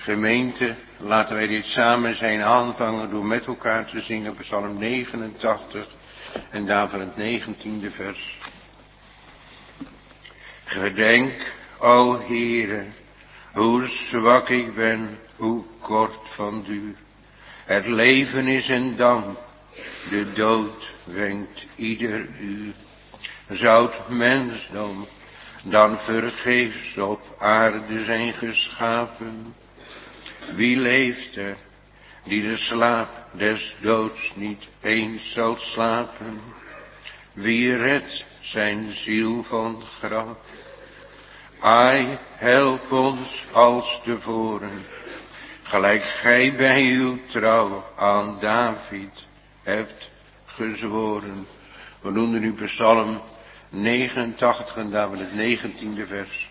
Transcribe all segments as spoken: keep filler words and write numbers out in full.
Gemeente, laten wij dit samen zijn aanvangen door met elkaar te zingen Psalm negenentachtig en daarvan het negentiende vers. Gedenk, o Heere, hoe zwak ik ben, hoe kort van duur. Het leven is een damp, de dood wenkt ieder uur. Zou het mensdom dan vergeefs op aarde zijn geschapen? Wie leeft er, die de slaap des doods niet eens zal slapen? Wie redt zijn ziel van graf? Ai, help ons als tevoren, gelijk gij bij uw trouw aan David hebt gezworen. We noemen nu Psalm negenentachtig en daarvan het negentiende vers.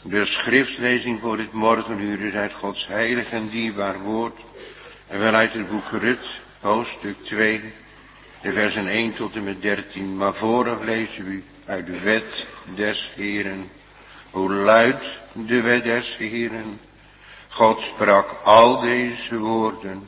De schriftlezing voor dit morgenuur is uit Gods heilig en dierbaar woord. En wel uit het boek Rut, hoofdstuk twee, de versen één tot en met dertien. Maar vooraf lezen we uit de wet des Heeren. Hoe luidt de wet des Heeren? God sprak al deze woorden.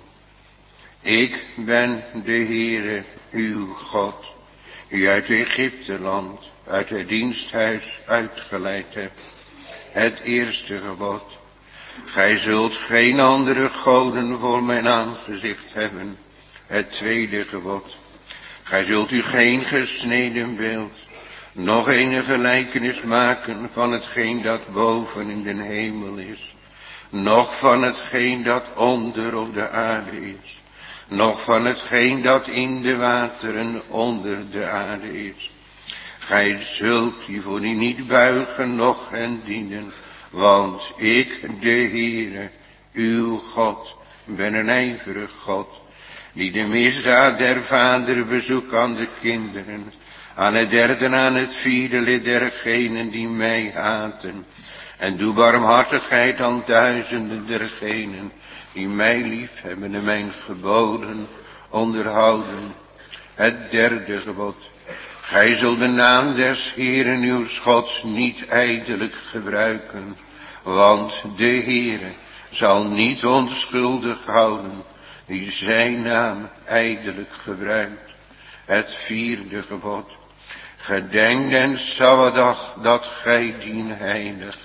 Ik ben de Heere, uw God, die uit Egypteland, uit het diensthuis uitgeleid hebt. Het eerste gebod. Gij zult geen andere goden voor mijn aangezicht hebben. Het tweede gebod. Gij zult u geen gesneden beeld, nog een gelijkenis maken van hetgeen dat boven in den hemel is, nog van hetgeen dat onder op de aarde is, nog van hetgeen dat in de wateren onder de aarde is. Gij zult je voor die niet buigen, noch hen dienen, want ik, de Heere, uw God, ben een ijverig God, die de misdaad der vader bezoekt aan de kinderen, aan het derde en aan het vierde lid dergenen die mij haten, en doe barmhartigheid aan duizenden dergenen die mij lief hebben en mijn geboden onderhouden. Het derde gebod. Gij zult de naam des Heeren uw Gods niet ijdelijk gebruiken, want de Heere zal niet onschuldig houden die zijn naam ijdelijk gebruikt. Het vierde gebod. Gedenk den Sabbatdag dat gij dien heiligt.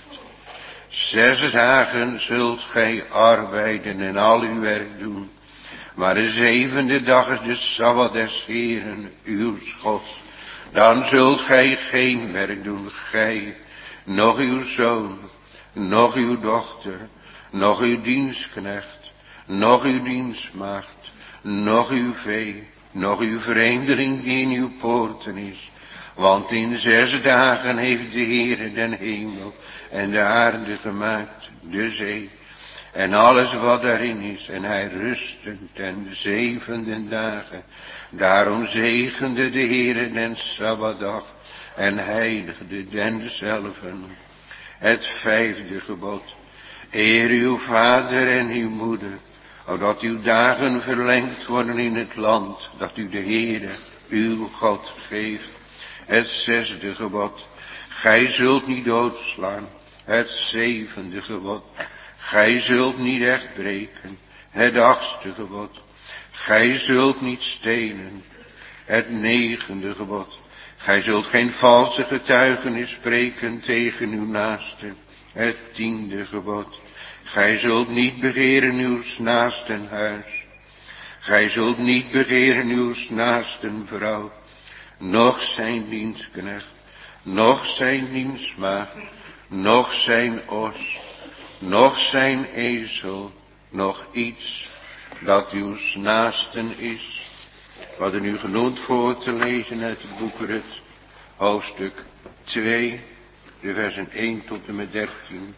Zes dagen zult gij arbeiden en al uw werk doen, maar de zevende dag is de Sabbat des Heeren uw Gods. Dan zult gij geen werk doen, gij, noch uw zoon, noch uw dochter, noch uw dienstknecht, noch uw dienstmaagd, noch uw vee, noch uw vreemdeling die in uw poorten is. Want in zes dagen heeft de Heere den hemel en de aarde gemaakt, de zee, en alles wat daarin is, en hij rustte ten zevende dagen. Daarom zegende de Heere den Sabbatdag en heiligde denzelven. Het vijfde gebod. Eer uw vader en uw moeder, opdat uw dagen verlengd worden in het land dat u de Heere, uw God, geeft. Het zesde gebod. Gij zult niet doodslaan. Het zevende gebod. Gij zult niet recht breken. Het achtste gebod. Gij zult niet stelen. Het negende gebod. Gij zult geen valse getuigenis spreken tegen uw naaste. Het tiende gebod. Gij zult niet begeren uw naasten huis. Gij zult niet begeren uw naasten vrouw, noch zijn dienstknecht, noch zijn dienstmaagd, noch zijn os, noch zijn ezel, noch iets dat uw naasten is. We hadden u genoemd voor te lezen uit het boek Rut, hoofdstuk twee, de versen één tot en met dertien.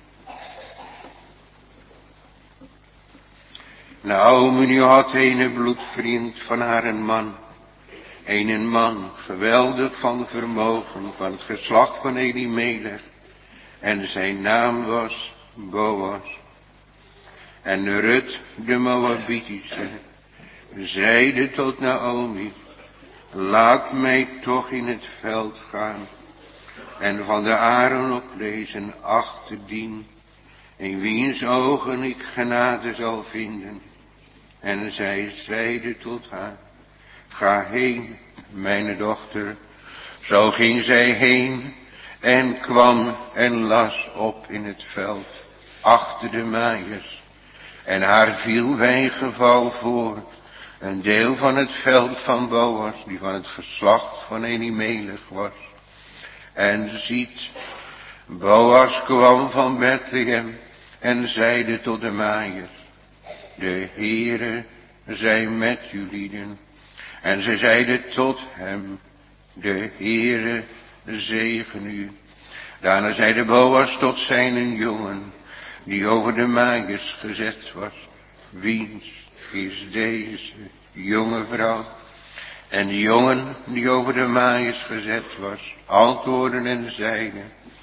Naomi nu had een bloedvriend van haar een man, een man geweldig van vermogen van het geslacht van Elimelech, en zijn naam was Boas. En Rut de Moabitische zeide tot Naomi, laat mij toch in het veld gaan en van de aren oplezen achter dien, in wiens ogen ik genade zal vinden. En zij zeide tot haar, ga heen, mijn dochter. Zo ging zij heen en kwam en las op in het veld, achter de maaiers. En haar viel wijgeval voor, een deel van het veld van Boas, die van het geslacht van Elimelech was. En ziet, Boas kwam van Bethlehem en zeide tot de maaiers, de Heere zij met julieden. En zij zeiden tot hem, de Heere zegen u. Daarna zeide Boas tot zijn jongen, die over de maaiers gezet was, wiens is deze jonge vrouw? En de jongen die over de maaiers gezet was, antwoordde en zeide,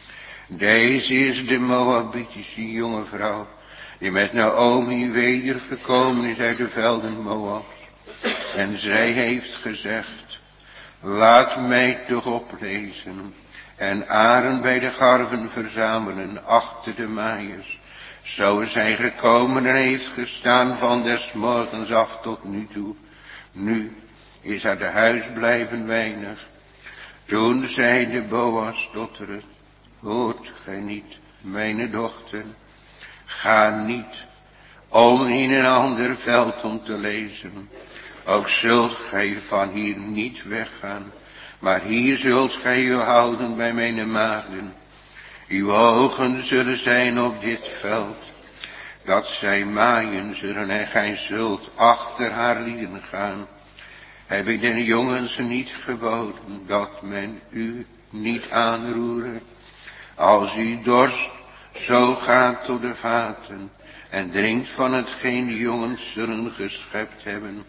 Deze is de Moabitische jonge vrouw, die met Naomi wedergekomen is uit de velden Moabs. En zij heeft gezegd, laat mij toch oplezen en aren bij de garven verzamelen achter de maaiers. Zo is hij gekomen en heeft gestaan van des morgens af tot nu toe. Nu is haar de huis blijven weinig. Toen zeide Boas tot Rut, hoort gij niet, mijn dochter, ga niet om in een ander veld om te lezen. Ook zult gij van hier niet weggaan, maar hier zult gij u houden bij mijn maagden. Uw ogen zullen zijn op dit veld, dat zij maaien zullen en gij zult achter haar lieden gaan. Heb ik den jongens niet geboden, dat men u niet aanroeren? Als u dorst, zo gaat tot de vaten en drinkt van hetgeen de jongens zullen geschept hebben.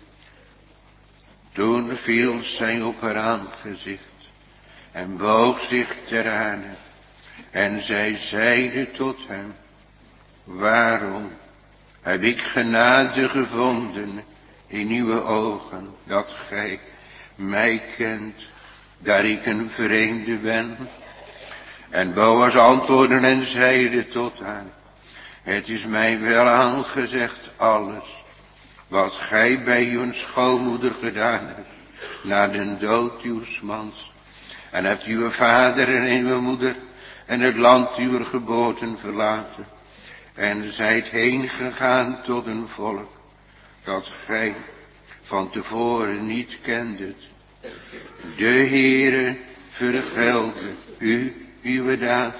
Toen viel zij op haar aangezicht en boog zich ter aarde. En zij zeide tot hem, waarom heb ik genade gevonden in uw ogen, dat gij mij kent, daar ik een vreemde ben? En Boas antwoordde en zeide tot haar, het is mij wel aangezegd alles, wat gij bij uw schoonmoeder gedaan hebt, na den dood uws mans. En hebt uw vader en uw moeder en het land uw geboorten verlaten. En zijt heen gegaan tot een volk, dat gij van tevoren niet kendet. De Heere vergelde u uw daad,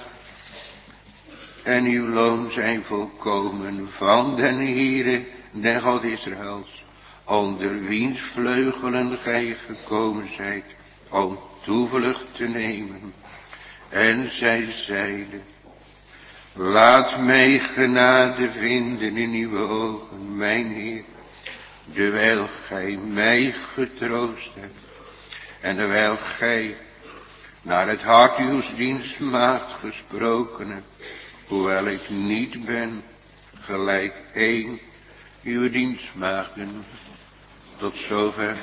en uw loon zijn volkomen van den Heere, de God Israëls, onder wiens vleugelen gij gekomen zijt, om toevlucht te nemen. En zij zeide, laat mij genade vinden in uw ogen, mijn Heer, terwijl gij mij getroost hebt, en terwijl gij naar het hart uws dienstmaagd gesproken hebt, hoewel ik niet ben gelijk een uw dienstmaagden. Tot zover.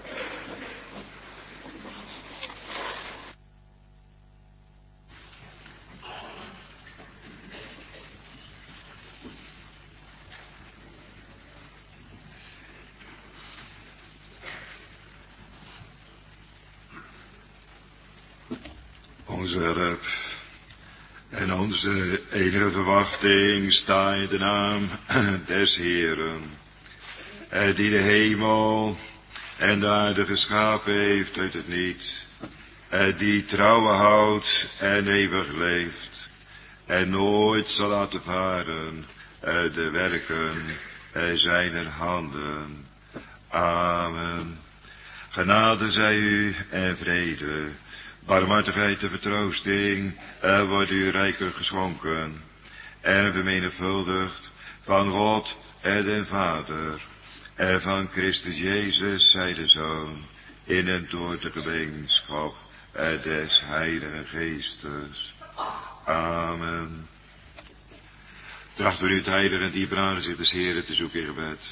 Onze hulp en onze enige verwachting sta in de naam des Heeren, die de hemel en de aarde geschapen heeft uit het niets, die trouwen houdt en eeuwig leeft, en nooit zal laten varen de werken zijner handen. Amen. Genade zij u en vrede, barmhartigheid en vertroosting uh, wordt u rijkelijk geschonken en vermenigvuldigd van God en den Vader en van Christus Jezus, zij de Zoon, in en door de gemeenschap uh, des Heiligen Geestes. Amen. Trachten we nu het heilige en dieper aangezicht des Heren te zoeken in gebed.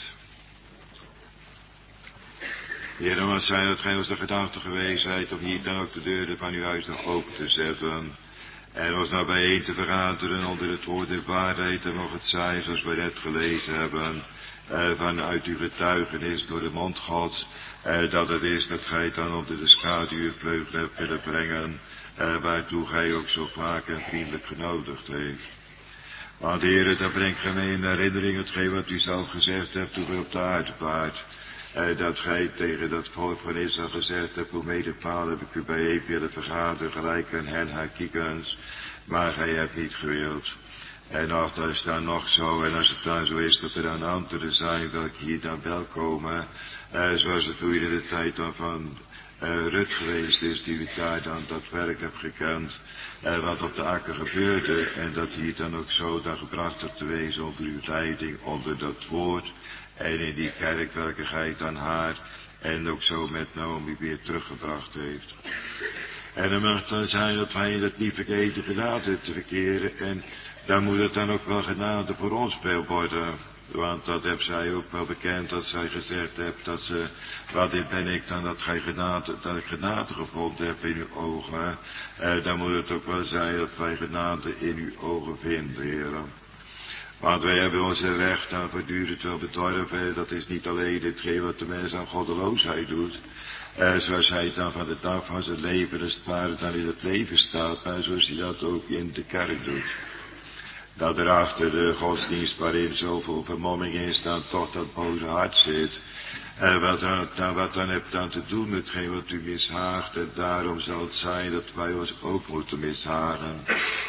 Heer, wat zijn dat gij ons de gedachte geweest zijt, om hier dan ook de deuren van uw huis nog open te zetten. En ons nou bijeen te vergaderen onder het woord der waarheid, en nog het zij, zoals wij net gelezen hebben, eh, vanuit uw getuigenis door de mond Gods, eh, dat het is dat gij dan onder de schaduw uw vleugel hebt willen brengen, eh, waartoe gij ook zo vaak en vriendelijk genodigd heeft. Want Heer, dat brengt gij mij in herinnering hetgeen wat u zelf gezegd hebt toen u op de aarde waart. Uh, dat gij tegen dat volk van Israël gezegd hebt, hoe medepaal heb ik u bijeen willen vergaderen, gelijk een hen haar kiekens, maar gij hebt niet gewild. En ach, dat is dan nog zo, en als het dan zo is dat er dan anderen zijn, welke hier dan wel komen, uh, zoals het toen in de tijd dan van uh, Rut geweest is, die u daar dan dat werk hebt gekend, uh, wat op de akker gebeurde, en dat hier dan ook zo dan gebracht hebt te wezen onder uw leiding, onder dat woord, en in die kerk welke gij dan haar en ook zo met Naomi weer teruggebracht heeft. En dan mag het dan zijn dat wij in dat niet vergeten genade te verkeren. En dan moet het dan ook wel genade voor ons veel worden. Want dat heb zij ook wel bekend, dat zij gezegd hebt dat ze, wat ben ik dan dat, gij genade, dat ik genade gevonden heb in uw ogen. Eh, dan moet het ook wel zijn dat wij genade in uw ogen vinden, heren. Want wij hebben onze recht aan voortdurend wel bedorven. Dat is niet alleen hetgeen wat de mens aan goddeloosheid doet. Eh, zoals hij het dan van de dag van zijn leven, als het ware dan in het leven staat. Maar zoals hij dat ook in de kerk doet. Dat er achter de godsdienst waarin zoveel vermomming is, dan toch dat boze hart zit. Eh, wat, dan, wat dan hebt dan te doen met hetgeen wat u mishaagt. En daarom zal het zijn dat wij ons ook moeten mishagen.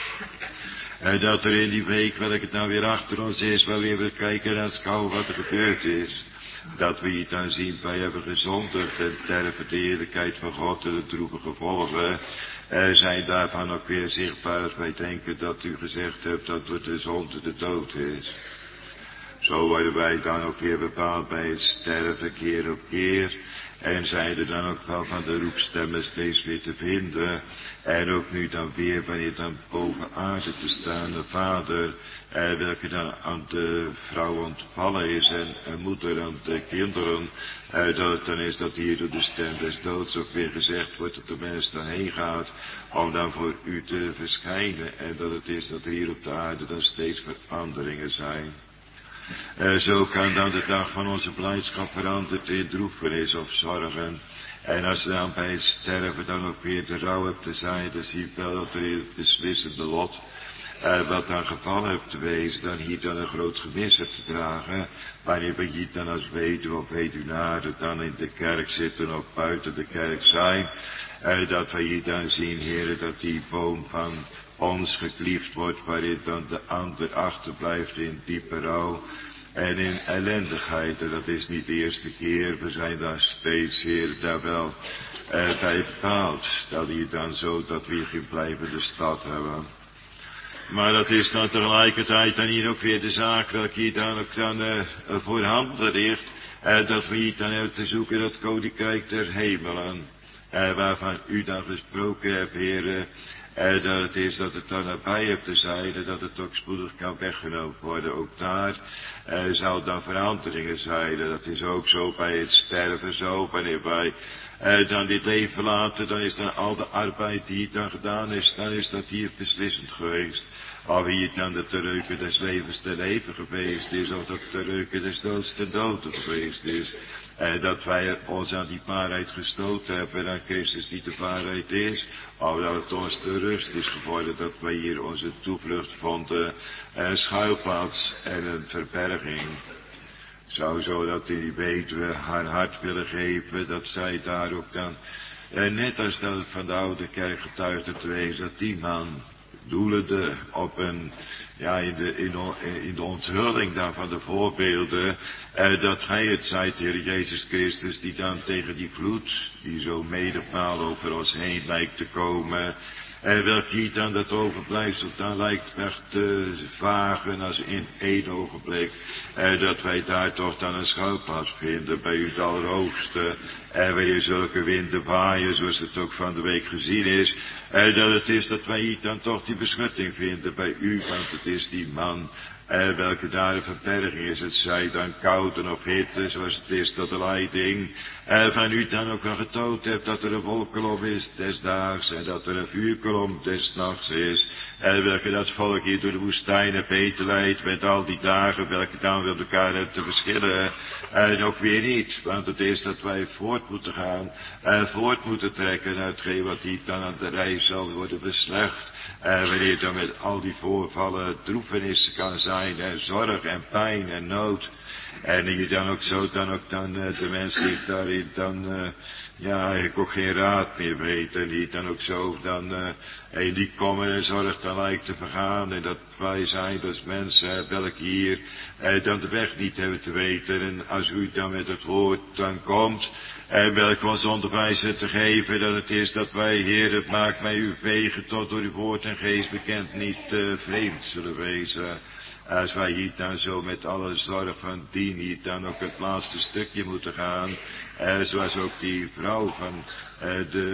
En dat er in die week, welke het nou weer achter ons is, waar we weer kijken en schouwen wat er gebeurd is. Dat we hier dan zien, wij hebben gezondigd en ter verdeerlijkheid van God en de droevige gevolgen. Er zijn daarvan ook weer zichtbaar als wij denken dat u gezegd hebt dat door de zonde de dood is. Zo worden wij dan ook weer bepaald bij het sterven keer op keer. En zijn er dan ook wel van de roepstemmen steeds weer te vinden. En ook nu dan weer wanneer dan boven aarde te staan de vader. Eh, welke dan aan de vrouw ontvallen is en een moeder aan de kinderen. Eh, dat het dan is dat hier door de stem des doods ook weer gezegd wordt dat de mens dan heen gaat. Om dan voor u te verschijnen. En dat het is dat hier op de aarde dan steeds veranderingen zijn. Uh, zo kan dan de dag van onze blijdschap veranderd in droefenis of zorgen. En als er dan bij het sterven dan ook weer de rouw hebt te zijn, dan zie je wel dat er in het beslissende lot, uh, wat dan gevallen hebt te wezen, dan hier dan een groot gemis hebt te dragen. Wanneer we hier dan als weduwe of weduwnaren dan in de kerk zitten of buiten de kerk zijn, uh, dat wij hier dan zien, heren, dat die boom van ons gekliefd wordt, waarin dan de ander achterblijft in diepe rouw en in ellendigheid. En dat is niet de eerste keer, we zijn daar steeds, Heer, daar wel eh, bij bepaald. Dat hier dan zo, dat we hier geen blijvende stad hebben. Maar dat is dan tegelijkertijd dan hier ook weer de zaak, welke hier dan ook dan uh, voorhanden ligt, uh, dat we hier dan hebben te zoeken dat koninkrijk der hemelen, uh, waarvan u dan gesproken hebt, Heer. En dat het is dat het dan nabij hebt te zijn en dat het ook spoedig kan weggenomen worden. Ook daar eh, zal dan veranderingen zijn. En dat is ook zo bij het sterven zo. Wanneer wij eh, dan dit leven verlaten, dan is dan al de arbeid die dan gedaan is, dan is dat hier beslissend geweest. Of hier dan de terreuken des levens ten leven geweest is, of dat de terreuken des doods ten dood geweest is. Eh, dat wij ons aan die waarheid gestoten hebben en aan Christus die de waarheid is. Of dat het ons de rust is geworden dat wij hier onze toevlucht vonden. Een schuilplaats en een verberging. Zou zo dat die weduwe haar hart willen geven, dat zij daar ook dan, eh, net als dat het van de oude kerk getuigde te wezen, dat die man doelende op een, ja, in de, in, in de onthulling dan van de voorbeelden, eh, dat gij het zijt, Heer Jezus Christus, die dan tegen die vloed, die zo medepaal over ons heen lijkt te komen, en welk hier dan dat overblijfsel dan lijkt weg te vagen als in één ogenblik. Eh, dat wij daar toch dan een schuilplaats vinden bij u het Allerhoogste. En wanneer zulke winden waaien, zoals het ook van de week gezien is. Eh, dat het is dat wij hier dan toch die beschutting vinden bij u, want het is die man. Eh, welke daar een verberging is, het zij dan koude of hitte, zoals het is dat de leiding eh, van u dan ook wel getoond hebt, dat er een wolkolom is des daags en dat er een vuurkolom des nachts is, eh, welke dat volk hier door de woestijn heeft eten leidt met al die dagen, welke dan met elkaar hebben te verschillen, en eh, ook weer niet, want het is dat wij voort moeten gaan, en eh, voort moeten trekken naar hetgeen wat hier dan aan de reis zal worden beslecht. En wanneer dan met al die voorvallen droefenis kan zijn en zorg en pijn en nood. En hier dan ook zo, dan ook dan uh, de mensen die daarin dan, uh, ja, eigenlijk ook geen raad meer weten. En die dan ook zo dan, uh, in die komen en zorg dan lijkt te vergaan. En dat wij zijn als mensen, welke hier uh, dan de weg niet hebben te weten. En als u dan met het woord dan komt, en welk ons onderwijzer te geven, dat het is dat wij, Heer, het maakt mij uw wegen tot door uw woord en geest bekend niet uh, vreemd zullen wezen. Als wij hier dan zo met alle zorg van dien hier dan ook het laatste stukje moeten gaan. Eh, zoals ook die vrouw van eh, de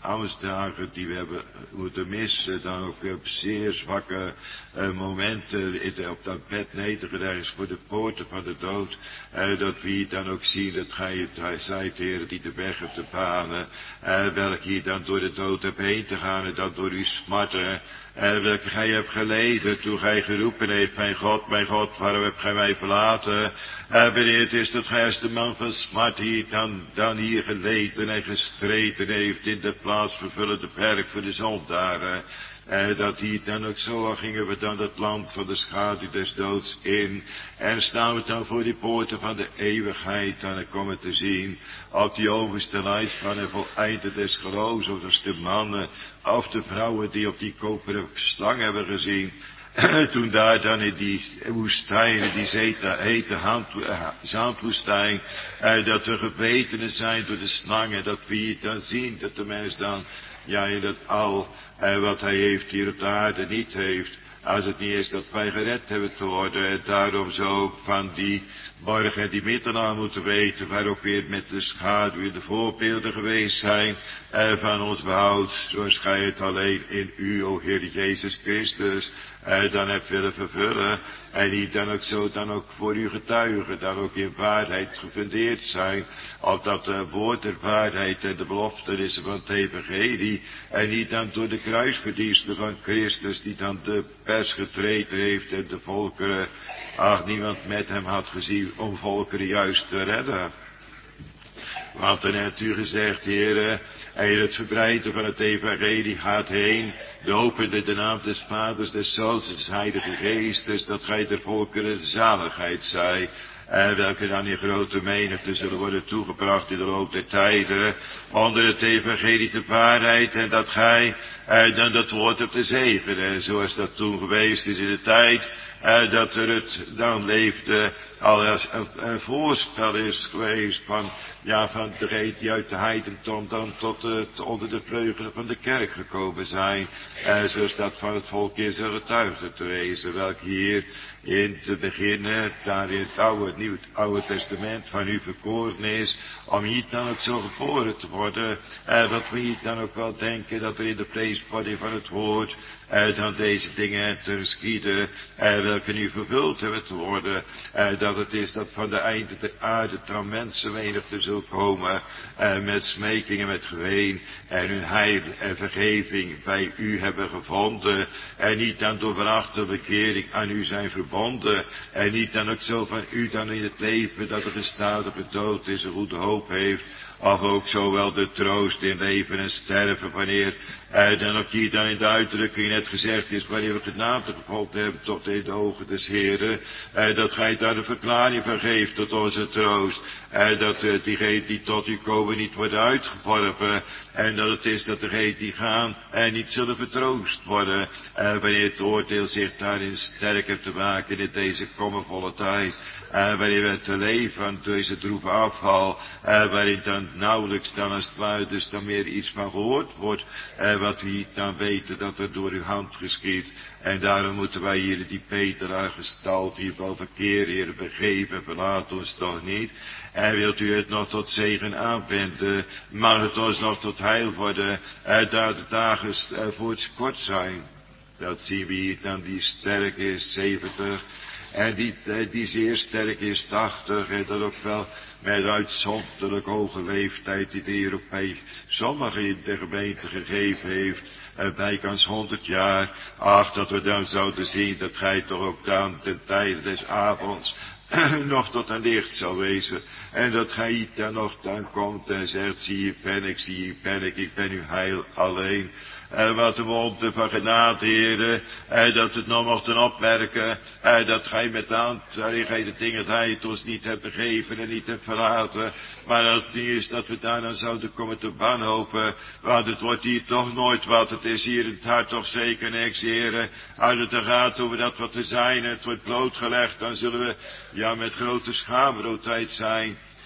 Amstdagen die we hebben moeten missen, dan ook op zeer zwakke uh, momenten in, op dat bed nedergelegd voor de poorten van de dood, uh, dat we hier dan ook zien dat gij het zijt, Heer, die de weg hebt te banen, uh, welke hier dan door de dood hebt heen te gaan en dat door uw smarten, uh, welke gij hebt geleden toen gij geroepen heeft, mijn God, mijn God, waarom hebt gij mij verlaten? Uh, wanneer het is dat gij als de man van smart hier dan, dan hier geleden en gestreden heeft in de plaatsvervullende werk voor de zondaren. Uh, dat hier dan ook zo gingen we dan het land van de schaduw des doods in. En staan we dan voor die poorten van de eeuwigheid en dan komen te zien op die overste lijst van en voleinde des geloofs, of als de mannen of de vrouwen die op die koperen slang hebben gezien. Toen daar dan in die woestijn, in die zeta, hete hand, uh, zandwoestijn, uh, dat we gebetenen zijn door de slangen, dat we hier dan zien dat de mens dan, ja, in dat al, uh, wat hij heeft hier op de aarde niet heeft, als het niet is dat wij gered hebben te worden, en daarom zo van die morgen en die middag moeten weten, waarop weer met de schaduw in de voorbeelden geweest zijn, uh, van ons behoud, zoals gij het alleen in u, o Heer Jezus Christus, Uh, dan hebt willen vervullen. En die dan ook zo, dan ook voor u getuigen, dan ook in waarheid gefundeerd zijn. Opdat de woord der waarheid en de beloftenissen van het evangelie. En niet dan door de kruisverdiensten van Christus, die dan de pers getreden heeft en de volkeren, ach, niemand met hem had gezien om volkeren juist te redden. Want dan hebt u gezegd, heren, en het verbreiden van het evangelie gaat heen, dopende de naam des Vaders, des Zoons, des Heilige Geestes, dat gij de volkeren zaligheid zij, en welke dan in grote menigte zullen worden toegebracht in de loop der tijden, onder het evangelie de waarheid, en dat gij en dan dat woord hebt te zegenen, zoals dat toen geweest is in de tijd, Uh, dat er het dan leefde, al als een, een voorspel is geweest van, ja, van degene die uit de heidendom dan tot het, onder de vleugelen van de kerk gekomen zijn, uh, zoals dat van het volk Israël getuigde te wezen, welke hier in te beginnen, daar in het oude, het nieuwe, het oude testament van u verkoren is, om hier dan ook zo geboren te worden, uh, dat we hier dan ook wel denken dat er in de vleesbody van het woord, uh, dan deze dingen te geschieden, uh, welke nu vervuld hebben te worden, uh, dat het is dat van de einde der aarde dan mensen menigte zullen komen, uh, met smekingen, met geween, en hun heil en vergeving bij u hebben gevonden, en niet dan door verachte bekering aan u zijn verbonden, en niet dan ook zo van u dan in het leven dat er gestadige dood is, een goede hoop heeft, of ook zowel de troost in leven en sterven, wanneer uh, dan ook hier dan in de uitdrukking net gezegd is, wanneer we genade gevonden hebben tot in de ogen des Heren, uh, dat gij daar de verklaring van geeft tot onze troost, uh, dat uh, diegenen die tot u komen niet worden uitgeworpen, en dat het is dat degenen die gaan en niet zullen vertroost worden, uh, wanneer het oordeel zich daarin sterker te maken in deze kommervolle tijd, uh, wanneer we te leven door deze droeve afval, uh, waarin dan nauwelijks dan als het ware dus dan meer iets van gehoord wordt, uh, wat we dan weten dat er door uw hand geschiet. En daarom moeten wij hier die Peter haar gestalt hier wel verkeer, Heer, begeven, verlaat ons toch niet. En wilt u het nog tot zegen aanwenden, mag het ons nog tot heil worden, uh, daar de dagen uh, voorts kort zijn. Dat zien we hier dan die sterk is, zeventig. En die, die zeer sterk is, tachtig, en dat ook wel met uitzonderlijk hoge leeftijd die de Heer ook bij sommigen in de gemeente gegeven heeft, bijkans honderd jaar. Ach, dat we dan zouden zien dat gij toch ook dan ten tijde des avonds nog tot een licht zal wezen. En dat gij dan nog dan komt en zegt, zie hier ben ik, zie hier ben ik, ik ben uw heil alleen. En wat de wonder van genade, Heere, en dat het nog mochten opmerken, en dat gij met aantalligheid de dingen dat hij het ons niet hebt begeven en niet hebt verlaten, maar dat het niet is dat we daar dan zouden komen te wanhopen, want het wordt hier toch nooit wat, het is hier in het hart toch zeker niks, Heere, als het er gaat over dat wat we zijn, en het wordt blootgelegd, dan zullen we, ja, met grote schaamroodheid zijn.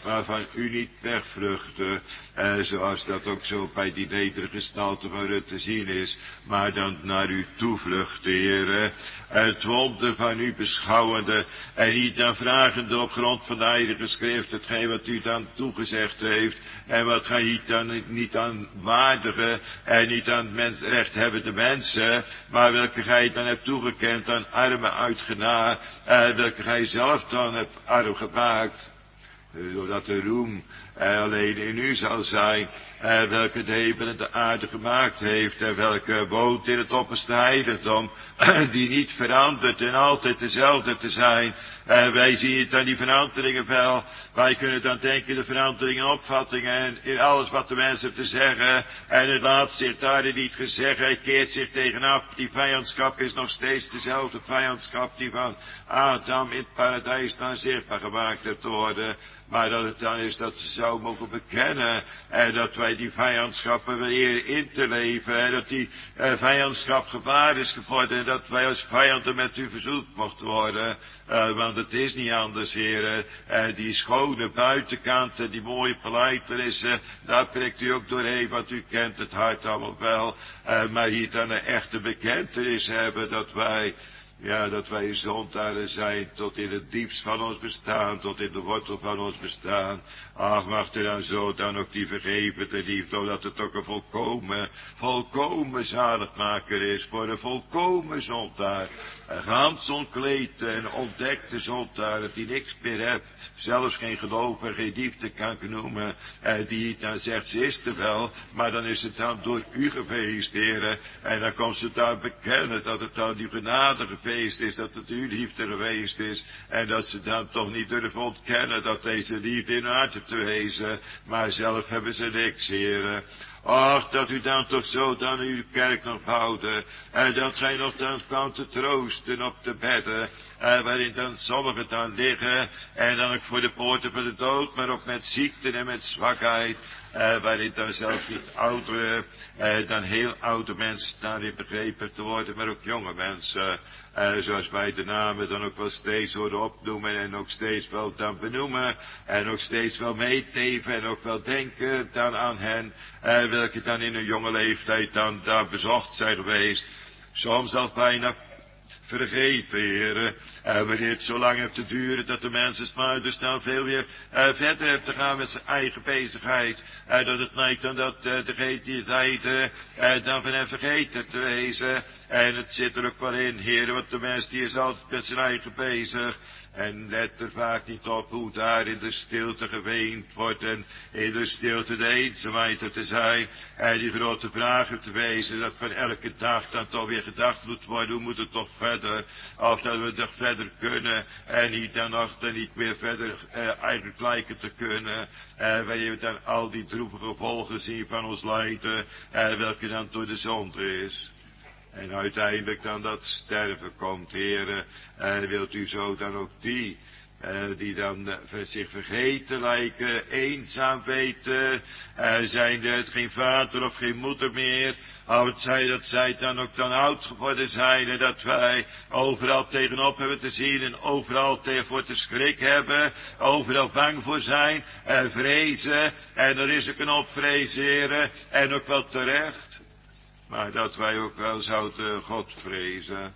waarvan u niet wegvluchtte, eh, zoals dat ook zo bij die nederige gestalte van Rut te zien is, maar dan naar u toevluchtte, Heere, het wonder van u beschouwende, en niet dan vragende op grond van de heilige schrift, hetgeen wat u dan toegezegd heeft, en wat gij niet dan niet aan waardige, en niet aan mens, rechthebbende mensen, maar welke gij dan hebt toegekend aan armen uit genade, eh, welke gij zelf dan hebt arm gemaakt, doordat de roem eh, alleen in u zal zijn, eh, welke de hemel en de aarde gemaakt heeft, en welke woont in het opperste heiligdom, die niet verandert en altijd dezelfde te zijn. Eh, wij zien het aan die veranderingen wel. Wij kunnen dan denken de veranderingen en opvattingen en in alles wat de mens heeft te zeggen. En het laat zich daarin niet gezegd. Hij keert zich tegenaf. Die vijandschap is nog steeds dezelfde vijandschap die van Adam in het paradijs dan zichtbaar gemaakt heeft worden. Maar dat het dan is dat ze zou mogen bekennen. En dat wij die vijandschappen leren in te leven. En dat die uh, vijandschap gevaar is geworden. En dat wij als vijanden met u verzoend mochten worden. Uh, want het is niet anders, heren. Uh, die schone buitenkanten, die mooie paleitenissen. Daar prikt u ook doorheen. Want u kent het hart allemaal wel. Uh, maar hier dan een echte bekentenis hebben dat wij... Ja, dat wij zondaren zijn tot in het diepst van ons bestaan, tot in de wortel van ons bestaan. Ach, mag er dan zo dan ook die vergevende liefde, omdat het ook een volkomen, volkomen zaligmaker is voor een volkomen zondaar. Een gans ontkleed en ontdekte zondaar, dat die niks meer hebt, zelfs geen geloof en geen liefde kan noemen, en die dan zegt, ze is er wel, maar dan is het dan door u geweest, heren, en dan komt ze daar bekennen dat het dan die genade geweest is, dat het uw liefde geweest is, en dat ze dan toch niet durven ontkennen dat deze liefde in harte te wezen, maar zelf hebben ze niks, heren. Ach, dat u dan toch zo dan uw kerk nog bouwde, en dat gij nog dan kwam te troosten op de bedden, en waarin dan sommigen dan liggen, en dan ook voor de poorten van de dood, maar ook met ziekte en met zwakheid, Uh, waarin dan zelfs niet oudere, uh, dan heel oude mensen daarin begrepen te worden, maar ook jonge mensen, uh, zoals wij de namen dan ook wel steeds horen opnoemen en ook steeds wel dan benoemen, en ook steeds wel meeteven en ook wel denken dan aan hen, uh, welke dan in een jonge leeftijd dan daar bezocht zijn geweest, soms al bijna vergeten, heren, en wanneer het zo lang heeft te duren dat de mensen maar dus nou veel weer uh, verder heeft te gaan met zijn eigen bezigheid, en dat het lijkt dan dat uh, degene die het leiden uh, dan van hen vergeten te wezen, en het zit er ook wel in, heren, want de mens die is altijd met zijn eigen bezig, en let er vaak niet op hoe daar in de stilte geweend wordt, en in de stilte de eenzaamheid er te zijn, en die grote vragen te wezen, dat van elke dag dan toch weer gedacht moet worden, hoe moet het toch verder, of dat we toch verder kunnen, en niet dan nog dan niet meer verder uh, eigenlijk lijken te kunnen, uh, wanneer we dan al die droevige gevolgen zien van ons lijden, uh, welke dan door de zonde is. En uiteindelijk dan dat sterven komt, heren, uh, wilt u zo dan ook die, uh, die dan uh, zich vergeten lijken, eenzaam weten, uh, zijnde het geen vader of geen moeder meer, of het zij dat zij dan ook dan oud geworden zijn, en dat wij overal tegenop hebben te zien, en overal voor te schrik hebben, overal bang voor zijn, en vrezen, en er is ook een opvrezen, heren, en ook wel terecht. Maar dat wij ook wel zouden God vrezen.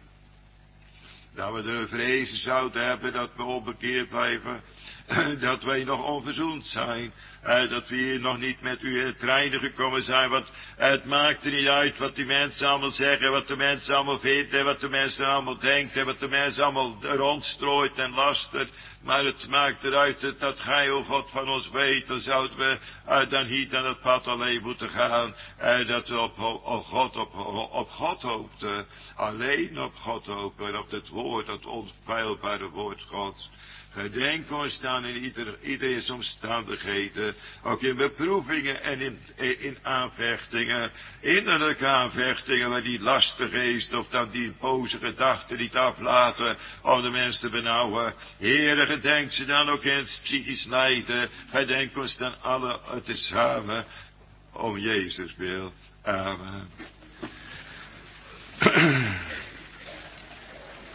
Dat we er vrezen zouden hebben dat we onbekeerd blijven. Dat wij nog onverzoend zijn. Dat we hier nog niet met u in het reine gekomen zijn. Want het maakt er niet uit wat die mensen allemaal zeggen. Wat de mensen allemaal vinden. En wat de mensen allemaal denken. En wat de mensen allemaal rondstrooit en lastert. Maar het maakt eruit dat, dat gij, o God, van ons weet. Dan zouden we uh, dan hier aan het pad alleen moeten gaan. Uh, dat we op, op, God, op, op God hoopten. Alleen op God hopen. En op het woord, dat onfeilbare woord Gods. Gedenk ons dan in ieder, iedere omstandigheden, ook in beproevingen en in, in aanvechtingen, innerlijke aanvechtingen, waar die lastiggeest of dan die boze gedachten niet aflaten om de mens te benauwen. Heere, gedenk ze dan ook in het psychisch lijden, gedenk ons dan alle tezamen, om Jezus wil. Amen.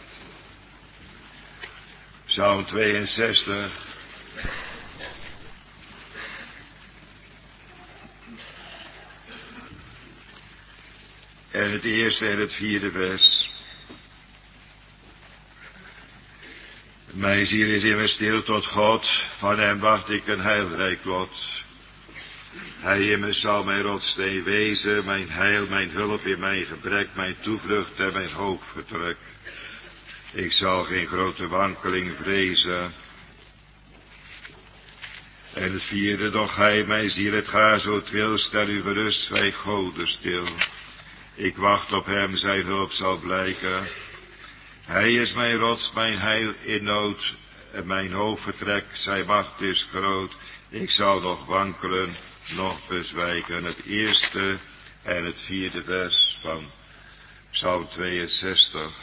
Psalm tweeënzestig. En het eerste en het vierde vers. Mijn ziel is immers stil tot God, van hem wacht ik een heilrijk lot. Hij immers zal mijn rotsteen wezen, mijn heil, mijn hulp in mijn gebrek, mijn toevlucht en mijn hoopvertrek. Ik zal geen grote wankeling vrezen. En het vierde, doch hij, mijn ziel, het ga zo twil, stel u gerust, zwijg Gode stil. Ik wacht op hem, zijn hulp zal blijken. Hij is mijn rots, mijn heil in nood, en mijn hoofdvertrek, zijn macht is groot. Ik zal nog wankelen, nog bezwijken. Het eerste en het vierde vers van Psalm tweeënzestig.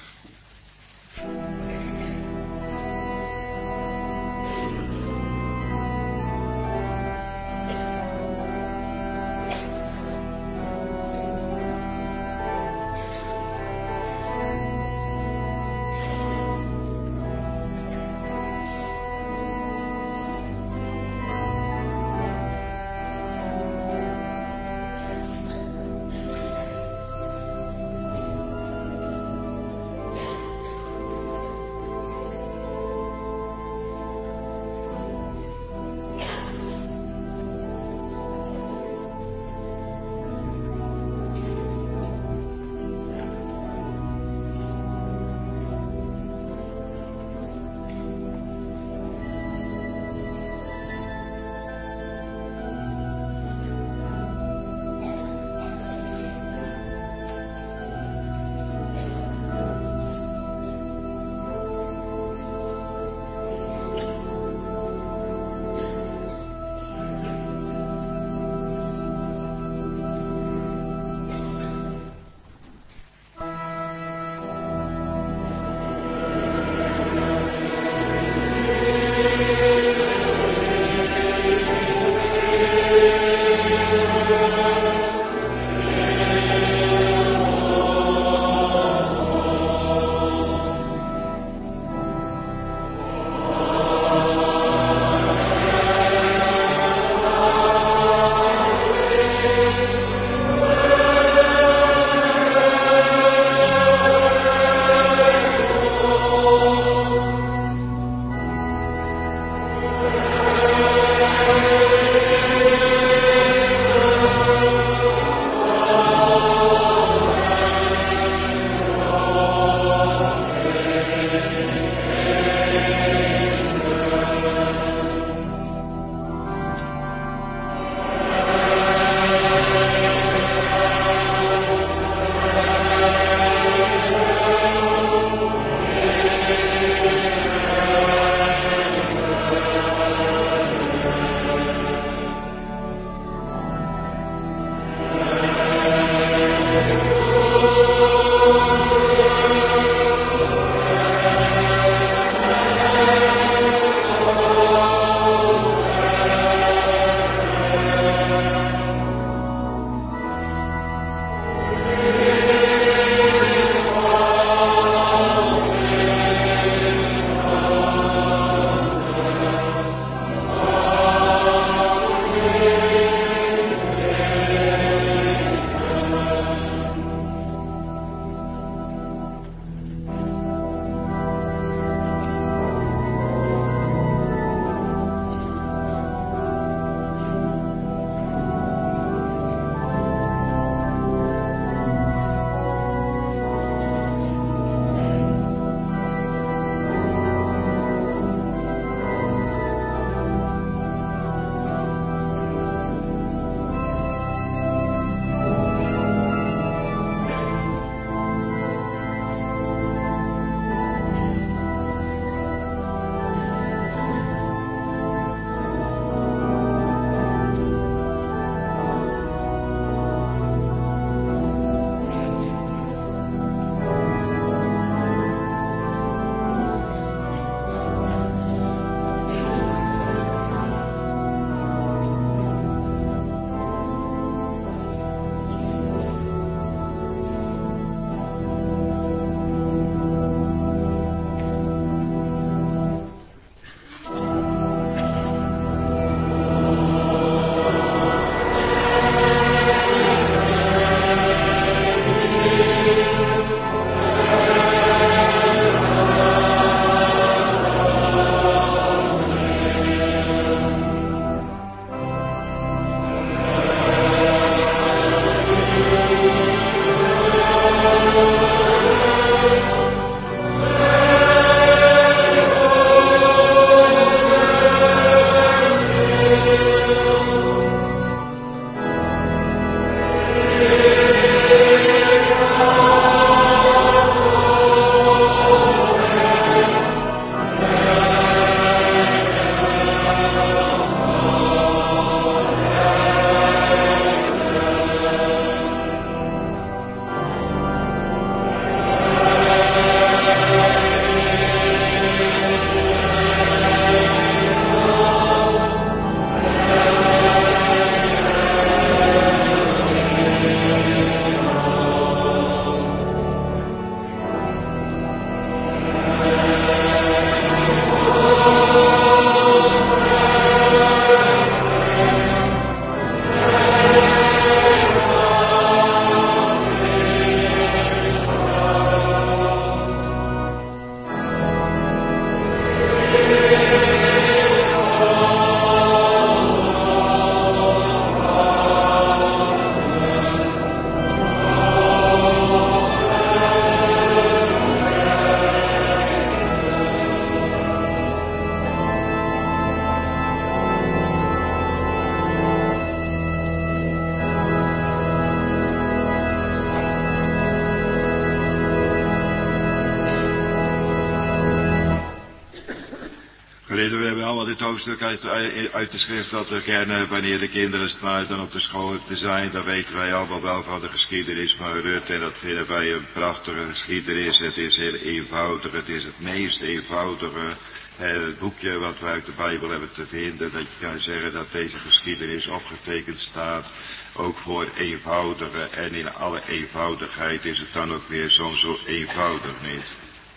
Vrienden, we hebben allemaal dit hoofdstuk uit, uit de schrift dat we kennen. Wanneer de kinderen dan op de school te zijn, dan weten wij allemaal wel van de geschiedenis van Rut. En dat vinden wij een prachtige geschiedenis. Het is heel eenvoudig, het is het meest eenvoudige eh, het boekje wat we uit de Bijbel hebben te vinden. Dat je kan zeggen dat deze geschiedenis opgetekend staat. Ook voor eenvoudige, en in alle eenvoudigheid is het dan ook weer soms zo eenvoudig niet.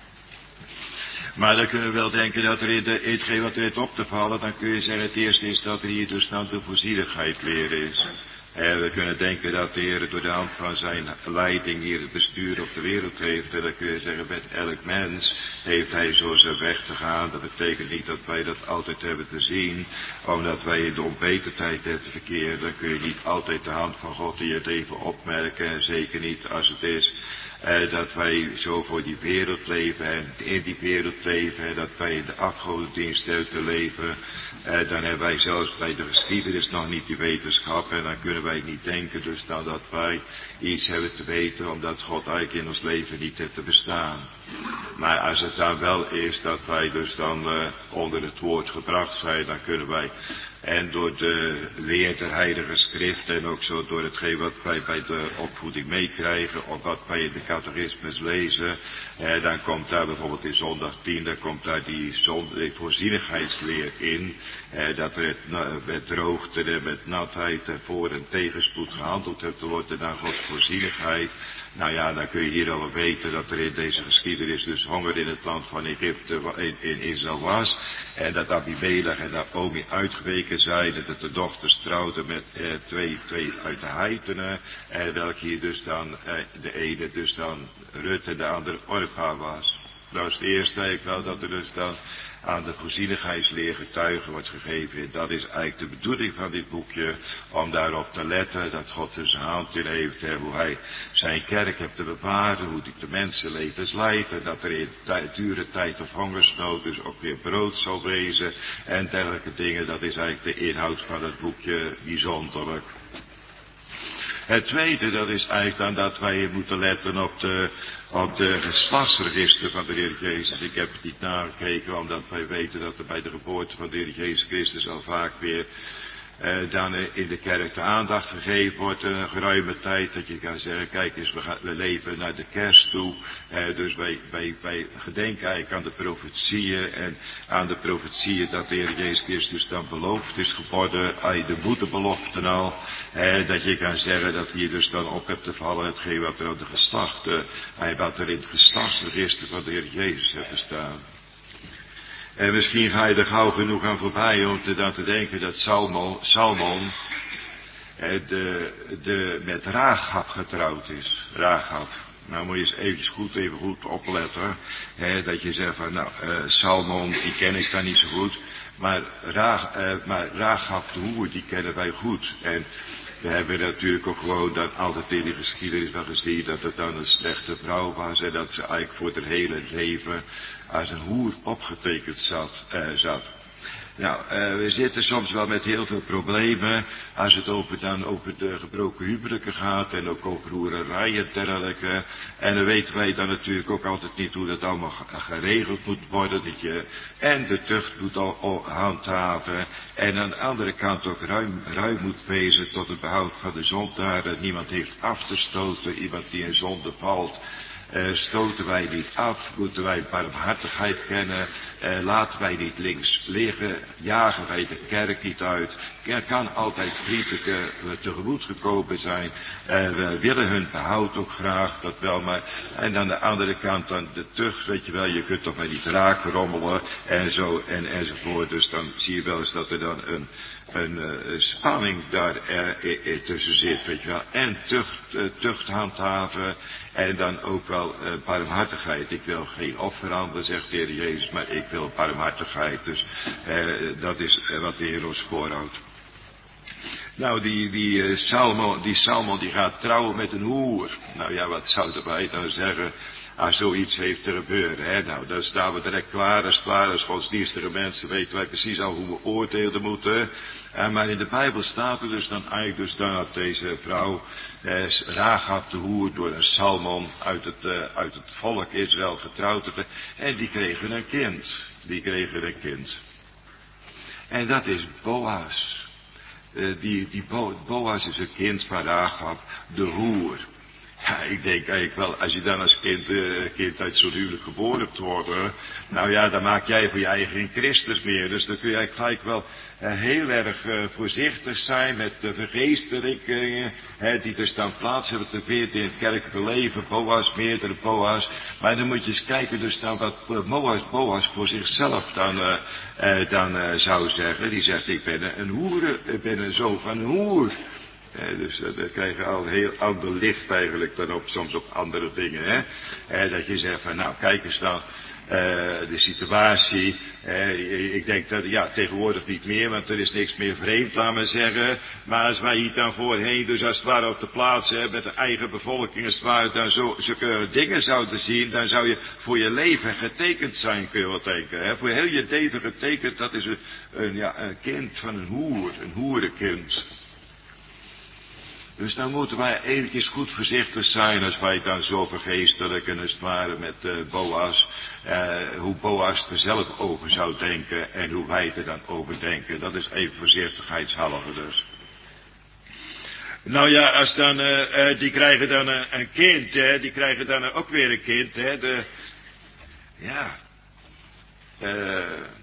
Maar dan kunnen we wel denken dat er in de, hetgeen wat er is op te vallen, dan kun je zeggen het eerste is dat er hier dus dan de voorzienigheid weer is. En we kunnen denken dat de Heer door de hand van zijn leiding hier het bestuur op de wereld heeft. En dan kun je zeggen, met elk mens heeft hij zo zijn weg te gaan. Dat betekent niet dat wij dat altijd hebben te zien. Omdat wij in de onwetendheid hebben verkeerd. Dan kun je niet altijd de hand van God in het even opmerken. En zeker niet als het is eh, dat wij zo voor die wereld leven. En in die wereld leven. En dat wij in de afgodendienst hebben te leven. Eh, dan hebben wij zelfs bij de geschiedenis nog niet die wetenschap. En dan kunnen wij niet denken dus dan dat wij iets hebben te weten, omdat God eigenlijk in ons leven niet heeft te bestaan. Maar als het dan wel is dat wij dus dan uh, onder het woord gebracht zijn, dan kunnen wij, en door de leer der heilige schrift en ook zo door hetgeen wat wij bij de opvoeding meekrijgen, of wat wij in de catechismus lezen, eh, dan komt daar bijvoorbeeld in zondag tien, dan komt daar die, zon, die voorzienigheidsleer in, eh, dat er het, met droogte en met natheid en voor en tegenspoed gehandeld hebt te worden naar Gods voorzienigheid. Nou ja, dan kun je hier al weten dat er in deze geschiedenis dus honger in het land van Egypte in, in Israël was. En dat Abimelech en Naomi uitgeweken zijn. En dat de dochters trouwden met eh, twee, twee uit de heidenen. En welke hier dus dan, eh, de ene dus dan Rut en de andere Orpa was. Nou is het eerste eigenlijk wel dat er dus dan aan de voorzienigheidsleer getuigen wordt gegeven. En dat is eigenlijk de bedoeling van dit boekje, om daarop te letten dat God er zijn hand in heeft, en hoe hij zijn kerk heeft te bewaren, hoe hij de mensenlevens leidt, en dat er in tijd, dure tijd of hongersnood dus ook weer brood zal wezen, en dergelijke dingen. Dat is eigenlijk de inhoud van het boekje bijzonderlijk. Het tweede, dat is eigenlijk dan dat wij moeten letten op de, op de geslachtsregister van de Heer Jezus. Ik heb het niet nagekeken, omdat wij weten dat er bij de geboorte van de Heer Jezus Christus al vaak weer eh, dan in de kerk de aandacht gegeven wordt, een geruime tijd, dat je kan zeggen, kijk eens, we, gaan, we leven naar de kerst toe, eh, dus wij, wij, wij gedenken eigenlijk aan de profetieën, en aan de profetieën dat de Heer Jezus Christus dan beloofd is geworden, uit de moederbeloften al, eh, dat je kan zeggen dat hier dus dan op hebt te vallen hetgeen wat er op de geslachten, eh, wat er in het geslachtsregister van de Heer Jezus heeft staan. En misschien ga je er gauw genoeg aan voorbij om te, dan te denken dat Salmon, Salmon eh, de, de, met Rahab getrouwd is. Rahab. Nou moet je eens eventjes goed, even goed opletten. Hè, dat je zegt van, nou, uh, Salmon, die ken ik dan niet zo goed. Maar, Ra, uh, maar Rahab de hoer, die kennen wij goed. En we hebben natuurlijk ook gewoon dan altijd in de geschiedenis wel gezien dat het dan een slechte vrouw was. En dat ze eigenlijk voor het hele leven als een hoer opgetekend zat. Uh, zat. Nou, uh, we zitten soms wel met heel veel problemen als het over, dan over de gebroken huwelijken gaat en ook over hoererij en dergelijke. En dan weten wij dan natuurlijk ook altijd niet hoe dat allemaal geregeld moet worden. Dat je en de tucht moet al, al handhaven en aan de andere kant ook ruim, ruim moet wezen tot het behoud van de zondaren. Niemand heeft af te stoten, iemand die in zonde valt. Uh, stoten wij niet af, moeten wij barmhartigheid kennen, uh, laten wij niet links liggen, jagen wij de kerk niet uit. Er kan altijd vriendelijk uh, tegemoet gekomen zijn, uh, we willen hun behoud ook graag, dat wel, maar en aan de andere kant dan de tucht, weet je wel, je kunt toch maar niet raak rommelen en zo en enzovoort. Dus dan zie je wel eens dat er dan een een uh, spanning daar uh, tussen zit, weet je wel. En tucht, uh, tucht handhaven en dan ook wel uh, barmhartigheid. Ik wil geen offeranden, zegt de Heer Jezus, maar ik wil barmhartigheid. Dus uh, dat is uh, wat de Heer ons voorhoudt. Nou, die, die, uh, Salmon, die Salmon die gaat trouwen met een hoer. Nou ja, wat zouden wij nou zeggen als zoiets heeft te gebeuren, hè? Nou, dan staan we direct klaar, als klaar als godsdienstige mensen weten wij precies al hoe we oordelen moeten. Uh, maar in de Bijbel staat er dus dan eigenlijk dus dan dat deze vrouw, eh, Rahab de hoer, door een Salmon uit het, uh, uit het volk Israël getrouwd werd. En die kregen een kind. Die kregen een kind. En dat is Boas. Uh, die, die Bo, Boas is een kind van Rahab, de hoer. Ja, ik denk eigenlijk wel, als je dan als kind, uh, kind uit zo'n huwelijk geboren hebt worden, nou ja, dan maak jij voor je eigen geen Christus meer. Dus dan kun je eigenlijk gelijk wel uh, heel erg uh, voorzichtig zijn met de vergeestelijkingen, uh, die dus dan plaats hebben te vinden in het kerkelijke leven. Boas, meerdere Boas. Maar dan moet je eens kijken dus dan wat uh, Boas, Boas voor zichzelf dan, uh, uh, dan uh, zou zeggen. Die zegt, ik ben een hoer, ik ben een zoon van een hoer. Eh, dus uh, dat krijg je al heel ander licht eigenlijk dan op, soms op andere dingen. Hè? Eh, dat je zegt van nou kijk eens dan, uh, de situatie. Uh, ik denk dat, ja tegenwoordig niet meer, want er is niks meer vreemd, laat maar zeggen. Maar als wij hier dan voorheen, dus als het ware op de plaats, hè, met de eigen bevolking, als het ware dan zo, zulke dingen zouden zien, dan zou je voor je leven getekend zijn, kun je wel denken. Hè? Voor heel je leven getekend, dat is een, een, ja, een kind van een hoer, een hoerenkind. Dus dan moeten wij eventjes goed voorzichtig zijn als wij dan zo vergeestelijken als het ware met uh, Boas. Uh, hoe Boas er zelf over zou denken en hoe wij er dan over denken. Dat is even voorzichtigheidshalve dus. Nou ja, als dan, uh, uh, die krijgen dan uh, een kind, hè, die krijgen dan uh, ook weer een kind, hè. De, ja, uh,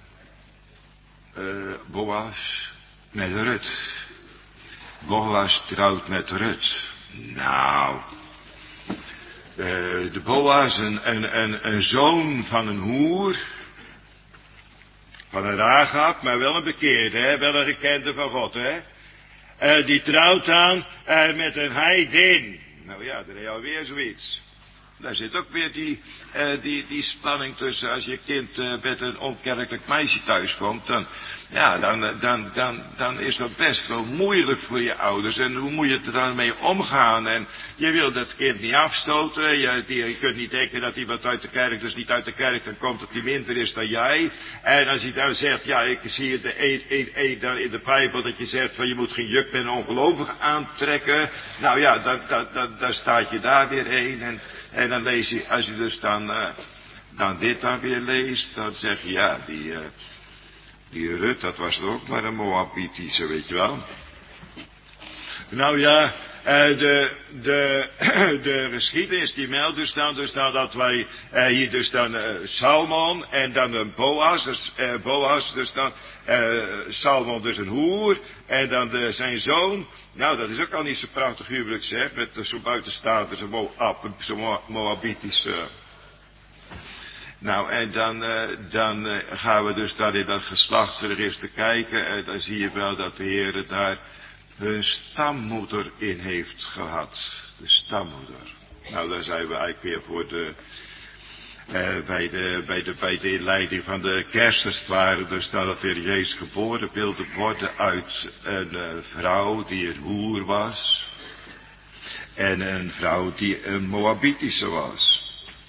uh, Boas met Rut. Boas trouwt met Rut. Nou, uh, de Boas, een, een, een, een zoon van een hoer, van een Rahab, maar wel een bekeerde, hè? Wel een gekende van God, hè? Uh, die trouwt dan uh, met een heidin. Nou ja, daar heb je alweer zoiets. Daar zit ook weer die, uh, die, die spanning tussen. Als je kind uh, met een onkerkelijk meisje thuiskomt, dan, ja, dan, dan, dan, dan is dat best wel moeilijk voor je ouders. En hoe moet je er dan mee omgaan? En je wil dat kind niet afstoten. Je, die, je kunt niet denken dat iemand uit de kerk, dus niet uit de kerk, dan komt dat hij minder is dan jij. En als hij dan zegt, ja, ik zie het de een, een, een, dan in de Bijbel dat je zegt van je moet geen juk met een ongelovige aantrekken. Nou ja, dan, dan, dan, dan staat je daar weer heen. En, en dan lees je, als je dus dan, uh, dan dit dan weer leest, dan zeg je, ja, die, uh, die Rut, dat was er ook maar een Moabitische, weet je wel. Nou ja, uh, de, de, de geschiedenis die meldt dus dan, dus dan dat wij uh, hier dus dan uh, Salmon en dan een Boas, dus, uh, Boas, dus dan uh, Salmon dus een hoer en dan de, zijn zoon. Nou, dat is ook al niet zo prachtig huwelijk, zeg, met uh, zo'n buitenstaande, zo'n Moab, zo'n Moabitische. Uh, Nou, en dan, uh, dan uh, gaan we dus daar in dat geslachtsregister kijken. En dan zie je wel dat de Heer daar hun stammoeder in heeft gehad. De stammoeder. Nou, daar zijn we eigenlijk weer voor de, uh, bij de, bij de, bij de inleiding van de kerstfeest waren. Dus dat er Jezus geboren wilde worden uit een uh, vrouw die een hoer was. En een vrouw die een Moabitische was.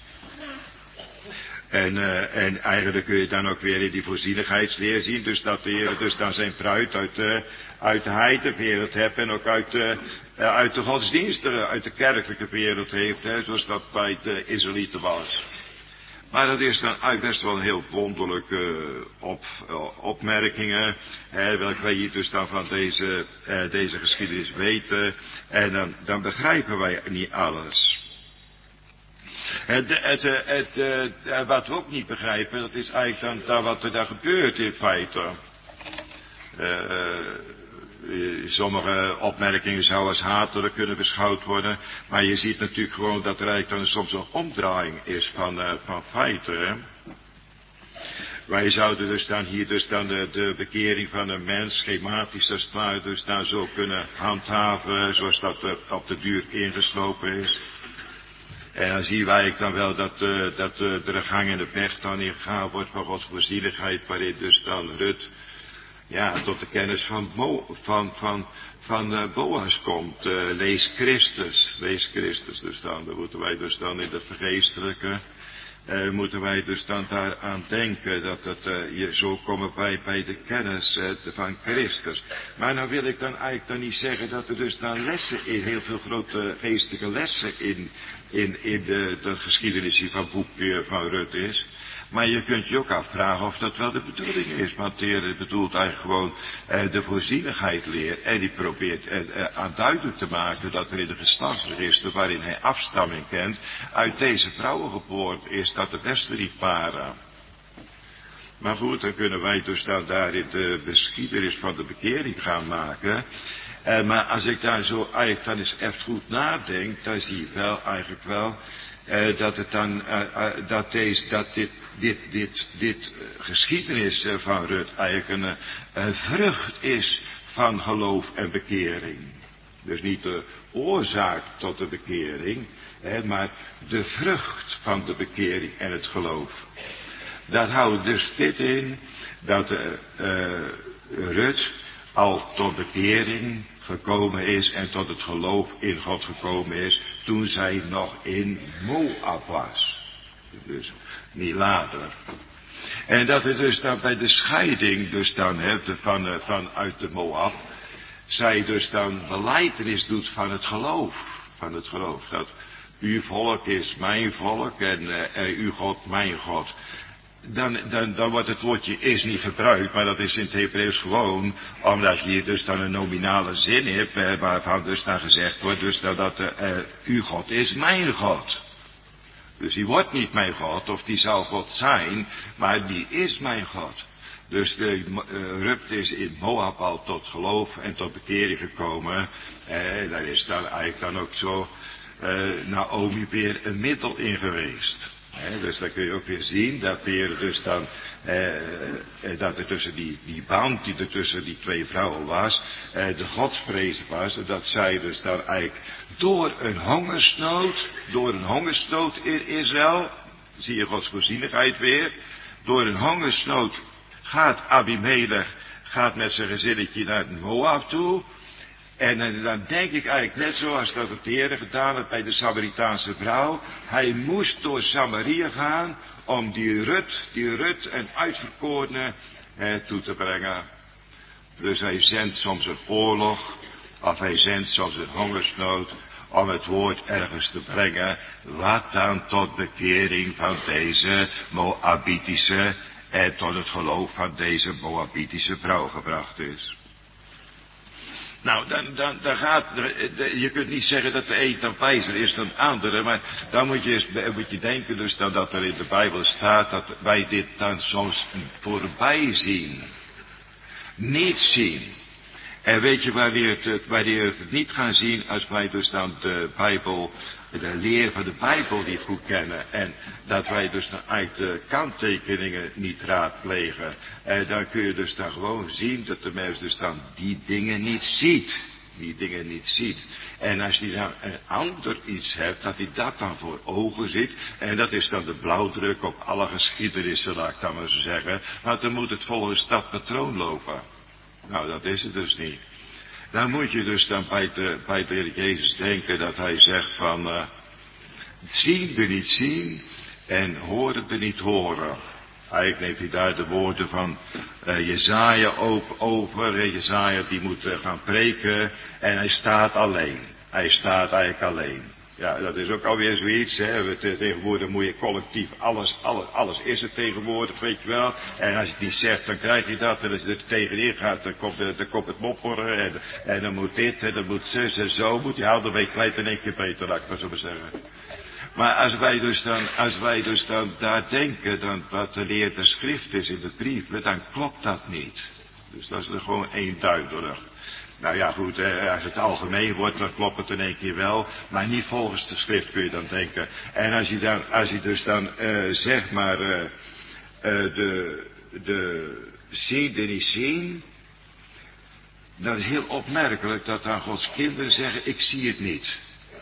En, uh, en eigenlijk kun je dan ook weer in die voorzienigheidsleer zien. Dus dat de Heer dus dan zijn bruid uit, uh, uit de heidenwereld hebt. En ook uit, uh, uh, uit de godsdienstige, uit de kerkelijke wereld heeft. Hè, zoals dat bij de Israëlieten was. Maar dat is dan eigenlijk best wel een heel wonderlijke op, uh, opmerkingen. Hè, welke wij hier dus dan van deze, uh, deze geschiedenis weten. En dan, dan begrijpen wij niet alles. Het, het, het, het, het, wat we ook niet begrijpen, dat is eigenlijk dan, dan wat er daar gebeurt in feite. Uh, sommige opmerkingen zouden als hatelijk kunnen beschouwd worden, maar je ziet natuurlijk gewoon dat er eigenlijk dan soms een omdraaiing is van, uh, van feiten. Hè? Wij zouden dus dan hier dus dan de, de bekering van een mens schematisch als het ware dus dan zo kunnen handhaven, zoals dat uh, op de duur ingeslopen is. En dan zien wij dan wel dat, uh, dat uh, de gang in de weg dan ingegaan wordt van Gods voorzienigheid, waarin dus dan Rut, ja, tot de kennis van, Mo, van, van, van uh, Boas komt. Uh, lees Christus, lees Christus dus dan. Dan moeten wij dus dan in het vergeestelijke, uh, moeten wij dus dan daaraan denken, dat het, uh, je, zo komen wij bij de kennis uh, van Christus. Maar nou wil ik dan eigenlijk dan niet zeggen dat er dus dan lessen in, heel veel grote geestelijke lessen in, in, in de, de geschiedenis van het boek van Rut is. Maar je kunt je ook afvragen of dat wel de bedoeling is. Want de Heer bedoelt eigenlijk gewoon eh, de voorzienigheid leer. En die probeert eh, eh, aan duidelijk te maken dat er in de geslachtsregister waarin hij afstamming kent, uit deze vrouwen geboren is, dat de beste niet waren. Maar goed, dan kunnen wij dus dan daarin de geschiedenis van de bekering gaan maken. Eh, maar als ik daar zo eigenlijk dan eens echt goed nadenk, dan zie ik wel eigenlijk wel eh, dat het dan, uh, uh, dat, deze, dat dit, dit, dit, dit uh, geschiedenis uh, van Rut eigenlijk een, een vrucht is van geloof en bekering. Dus niet de oorzaak tot de bekering, hè, maar de vrucht van de bekering en het geloof. Dat houdt dus dit in, dat uh, uh, Rut al tot bekering gekomen is en tot het geloof in God gekomen is toen zij nog in Moab was. Dus niet later. En dat het dus dan bij de scheiding dus dan hebt van, uh, vanuit de Moab, zij dus dan belijdenis doet van het geloof. Van het geloof. Dat uw volk is mijn volk en, uh, en uw God mijn God. Dan, dan, dan wordt het woordje is niet gebruikt, maar dat is in het Hebreeuws gewoon, omdat je hier dus dan een nominale zin hebt, eh, waarvan dus dan gezegd wordt, dus dat, dat uh, uw God is mijn God. Dus die wordt niet mijn God, of die zal God zijn, maar die is mijn God. Dus de uh, Rut is in Moab al tot geloof en tot bekering gekomen. Eh, daar is dan eigenlijk dan ook zo uh, Naomi weer een middel in geweest. He, dus dan kun je ook weer zien dat er dus dan, eh, dat er tussen die, die band die er tussen die twee vrouwen was, eh, de godsvrees was, en dat zij dus dan eigenlijk door een hongersnood, door een hongersnood in Israël, zie je Gods voorzienigheid weer, door een hongersnood gaat Abimelech, gaat met zijn gezinnetje naar Moab toe. En dan denk ik eigenlijk net zoals dat het de Heer gedaan had bij de Samaritaanse vrouw. Hij moest door Samaria gaan om die Rut, die Rut en uitverkorene eh, toe te brengen. Dus hij zendt soms een oorlog, of hij zendt soms een hongersnood, om het woord ergens te brengen, wat dan tot bekering van deze Moabitische, en tot het geloof van deze Moabitische vrouw gebracht is. Nou, dan, dan, dan gaat, je kunt niet zeggen dat de een dan wijzer is dan de andere, maar dan moet je, moet je denken dus dan dat er in de Bijbel staat dat wij dit dan soms voorbij zien. Niet zien. En weet je waar we het, waar we het niet gaan zien als wij dus dan de Bijbel, de leer van de Bijbel niet goed kennen. En dat wij dus dan eigenlijk de kanttekeningen niet raadplegen. En dan kun je dus dan gewoon zien dat de mens dus dan die dingen niet ziet. Die dingen niet ziet. En als hij dan een ander iets hebt, dat hij dat dan voor ogen ziet. En dat is dan de blauwdruk op alle geschiedenissen, laat ik dan maar zo zeggen. Want dan moet het volgens dat patroon lopen. Nou, dat is het dus niet. Dan moet je dus dan bij de, bij de Heer Jezus denken dat hij zegt van, uh, zien er niet zien en horen er niet horen. Eigenlijk neemt hij daar de woorden van uh, Jezaja over. Jezaja die moet uh, gaan preken en hij staat alleen. Hij staat eigenlijk alleen. Ja, dat is ook alweer zoiets, hè. We, tegenwoordig moet je collectief, alles, alles, alles is het tegenwoordig, weet je wel. En als je het niet zegt, dan krijg je dat. En als je er tegenin gaat, dan komt, dan komt het mopperen. En, en dan moet dit, en dan moet zus en zo. Moet die oude week kwijt in één keer beter, laat ik maar zo maar zeggen. Maar als wij dus dan, als wij dus dan daar denken, dan wat de leer der schrift is in de brieven, dan klopt dat niet. Dus dat is er gewoon eenduidig. Nou ja, goed, eh, als het algemeen wordt, dan klopt het in één keer wel. Maar niet volgens de schrift kun je dan denken. En als je, dan, als je dus dan uh, zeg maar, uh, uh, de, de zien de niet zien. Dat is heel opmerkelijk dat dan Gods kinderen zeggen, ik zie het niet.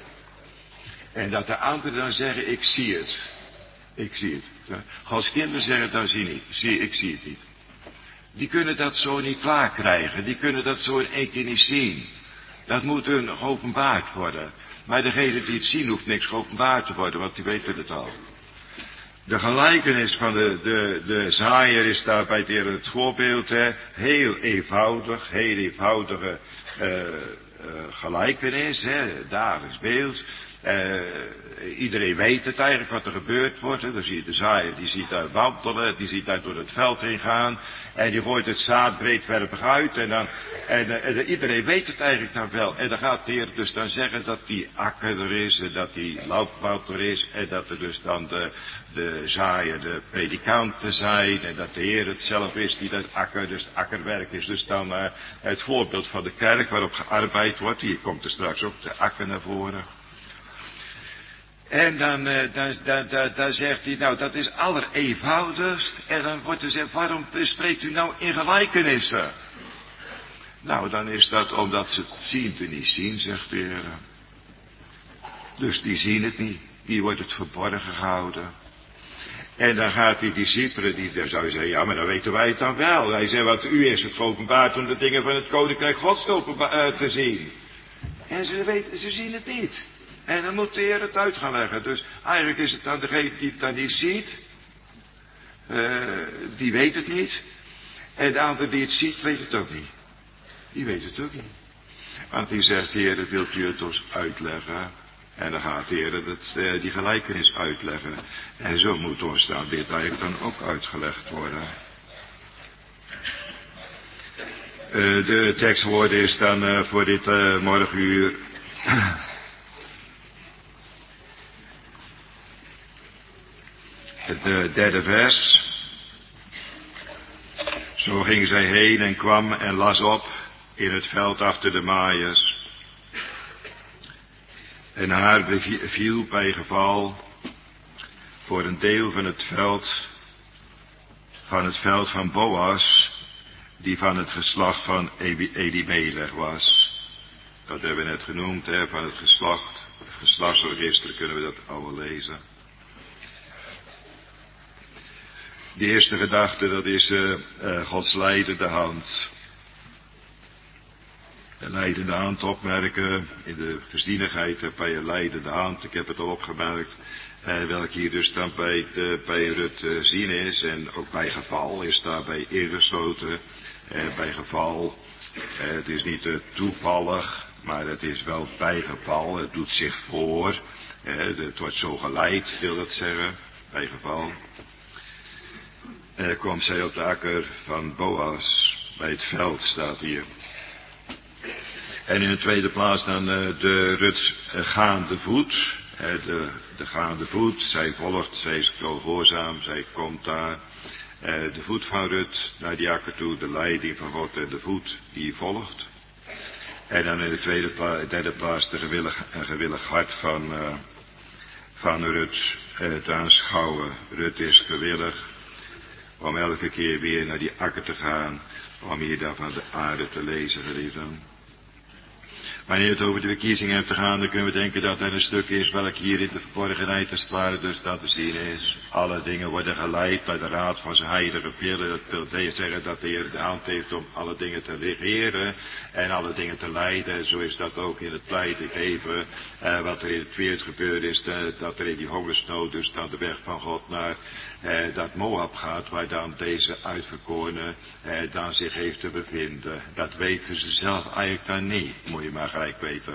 En dat de anderen dan zeggen, ik zie het. Ik zie het. Gods kinderen zeggen dan, zie niet, zie, ik zie het niet. Die kunnen dat zo niet klaar krijgen. Die kunnen dat zo in één keer niet zien. Dat moet hun geopenbaard worden. Maar degene die het zien hoeft niks geopenbaard te worden, want die weten het al. De gelijkenis van de, de, de zaaier is daarbij weer het voorbeeld. Hè. Heel eenvoudig, heel eenvoudige uh, uh, gelijkenis. Hè. Dagelijks beeld. Uh, iedereen weet het eigenlijk wat er gebeurd wordt. Hè. Dan zie je de zaaier, die ziet daar wandelen, die ziet daar door het veld heen gaan. En die gooit het zaad breedwerpig uit. En, dan, en, uh, en uh, iedereen weet het eigenlijk dan wel. En dan gaat de Heer dus dan zeggen dat die akker er is. En dat die landbouw er is. En dat er dus dan de, de zaaier, de predikanten zijn. En dat de Heer het zelf is die dat akker. Dus akkerwerk is dus dan uh, het voorbeeld van de kerk waarop gearbeid wordt. Hier komt er straks ook de akker naar voren. En dan, uh, dan, dan, dan, dan zegt hij, nou dat is allereenvoudigst. En dan wordt er gezegd, waarom spreekt u nou in gelijkenissen? Nou, dan is dat omdat ze het ziende niet zien, zegt de Heer. Dus die zien het niet. Die wordt het verborgen gehouden. En dan gaat die discipelen, die, dan zou je zeggen, ja, maar dan weten wij het dan wel. Hij zei, wat u is het geopenbaard om de dingen van het koninkrijk Gods uh, te zien. En ze, weten, ze zien het niet. En dan moet de Heer het uit gaan leggen. Dus eigenlijk is het dan degene die het dan niet ziet. Uh, die weet het niet. En de andere die het ziet, weet het ook niet. Die weet het ook niet. Want die zegt, Heer, wilt u het ons uitleggen? En dan gaat de Heer het, uh, die gelijkenis uitleggen. En zo moet ons dan dit eigenlijk dan ook uitgelegd worden. Uh, de tekstwoorden is dan uh, voor dit uh, morgenuur... Het uh, derde vers. Zo ging zij heen en kwam en las op in het veld achter de maaiers. En haar viel bij geval voor een deel van het veld, van het veld van Boas, die van het geslacht van Elimelech was. Dat hebben we net genoemd, hè, van het geslacht. Het geslachtsregister kunnen we dat allemaal lezen. De eerste gedachte, dat is uh, uh, Gods leidende hand. De leidende hand opmerken. In de voorzienigheid heb je leidende hand. Ik heb het al opgemerkt. Uh, welke hier dus dan bij, de, bij Rut uh, zien is. En ook bij geval is daarbij ingesloten. Uh, bij geval. Uh, het is niet uh, toevallig. Maar het is wel bij geval. Het doet zich voor. Uh, het wordt zo geleid, wil dat zeggen. Bij geval. Uh, kwam zij op de akker van Boas. Bij het veld staat hier. En in de tweede plaats dan uh, de Rut uh, gaande voet. Uh, de, de gaande voet. Zij volgt, zij is gehoorzaam. Zij komt daar. Uh, de voet van Rut naar die akker toe. De leiding van God en de voet die volgt. En dan in de tweede pla- derde plaats de gewillig, een gewillig hart van, uh, van Rut uh, te aanschouwen. Rut is gewillig. Om elke keer weer naar die akker te gaan. Om hier daar van de aarde te lezen, geliefden. Wanneer het over de verkiezingen hebt te gaan, dan kunnen we denken dat er een stuk is welk hier in de verborgenheid als het ware dus dat te zien is. Alle dingen worden geleid bij de raad van zijn heilige pillen. Dat wil zeggen dat de Heer de hand heeft om alle dingen te regeren en alle dingen te leiden. Zo is dat ook in het lijden geven. Uh, wat er in het wereld gebeurd is, de, dat er in die hongersnood dus dan de weg van God naar uh, dat Moab gaat, waar dan deze uitverkorene uh, dan zich heeft te bevinden. Dat weten ze zelf eigenlijk dan niet, moet je maar gelijk weten.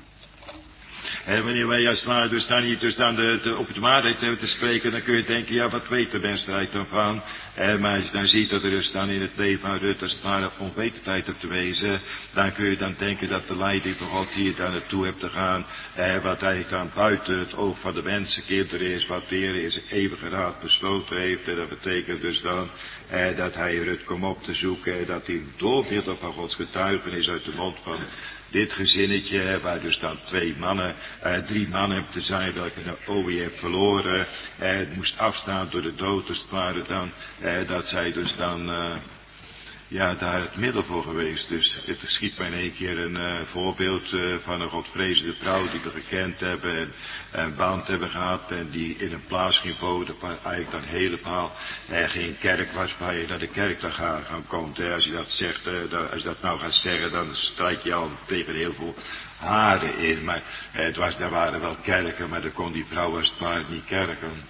En wanneer wij als het ware dus dan hier dus dan de, de, op het waarheid hebben te spreken, dan kun je denken, ja, wat weet de mens er dan van? Eh, maar als je dan ziet dat er dus dan in het leven van Rut als het ware onwetendheid op te wezen, dan kun je dan denken dat de leiding van God hier daar naartoe hebt te gaan, eh, wat eigenlijk dan buiten het oog van de mensen kinderen is, wat de Heer in zijn eeuwige raad besloten heeft. En dat betekent dus dan eh, dat hij Rut komt op te zoeken, en dat hij doorbeeld van Gods getuigenis uit de mond van dit gezinnetje, waar dus dan twee mannen, uh, drie mannen hebben te zijn, welke een olie heeft verloren. Uh, het moest afstaan door de dood, dus het waren dan, uh, dat zij dus dan, uh, ja, daar het middel voor geweest. Dus het schiet mij in één keer een uh, voorbeeld uh, van een godvrezende vrouw die we gekend hebben en een band hebben gehad en die in een plaats ging wonen waar eigenlijk dan helemaal uh, geen kerk was waar je naar de kerk dan gaan, gaan komt. Hè. Als je dat zegt, uh, dat, als je dat nou gaat zeggen, dan strijk je al tegen heel veel haren in. Maar uh, het was, daar waren wel kerken, maar dan kon die vrouw als het ware niet kerken.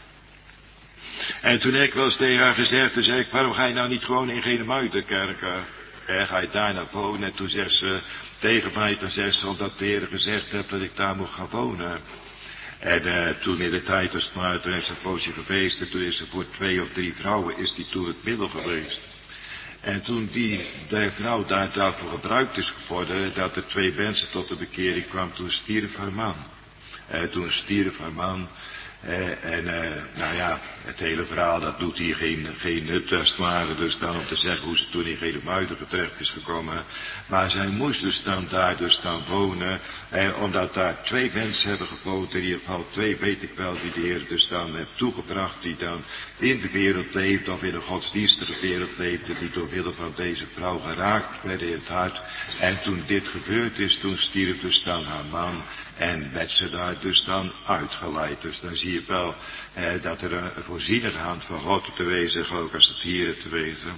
En toen heb ik wel eens tegen haar gezegd, toen zei ik, waarom ga je nou niet gewoon in Genemuiden kerken? En ga je daar naar wonen? En toen zegt ze tegen mij, toen zegt ze, omdat de Heer gezegd heeft dat ik daar moet gaan wonen. En uh, toen in de tijd als het maar, toen heeft ze een poosje geweest en toen is ze voor twee of drie vrouwen is die toen het middel geweest. En toen die de vrouw daar daarvoor gebruikt is geworden, dat er twee mensen tot de bekering kwamen, toen stierf haar man. Uh, toen stierf haar man. Uh, en uh, nou ja, het hele verhaal dat doet hier geen, geen nut als het ware, dus dan om te zeggen hoe ze toen in Gedemuiden terecht is gekomen. Maar zij moest dus dan daar dus dan wonen, uh, omdat daar twee mensen hebben gewoond, in ieder geval twee weet ik wel, die de Heer dus dan heeft toegebracht, die dan in de wereld leeft of in een godsdienstige wereld leeft, die door middel van deze vrouw geraakt werden in het hart. En toen dit gebeurd is, toen stierf dus dan haar man. En werd ze daar dus dan uitgeleid. Dus dan zie je wel eh, dat er een voorzienige hand van God te wezen is, ook als het hier te wezen.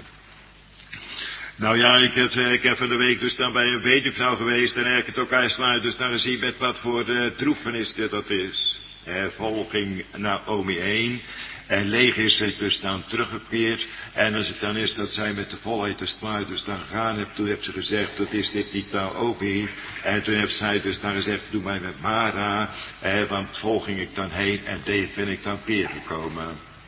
Nou ja, ik heb, ik heb van de week dus dan bij een weduwvrouw geweest en heb ik het ook aansluit dus dan gezien met wat voor uh, droefenis dit dat is. Eh, volging Naomi heen. En leeg is zij dus dan teruggekeerd. En als het dan is dat zij met de volheid des zwaar dus dan gegaan heeft, toen heeft ze gezegd, dat is dit niet nou ook niet. En toen heeft zij dus dan gezegd, doe mij met Mara, eh, want vol ging ik dan heen en deed ben ik dan weer gekomen.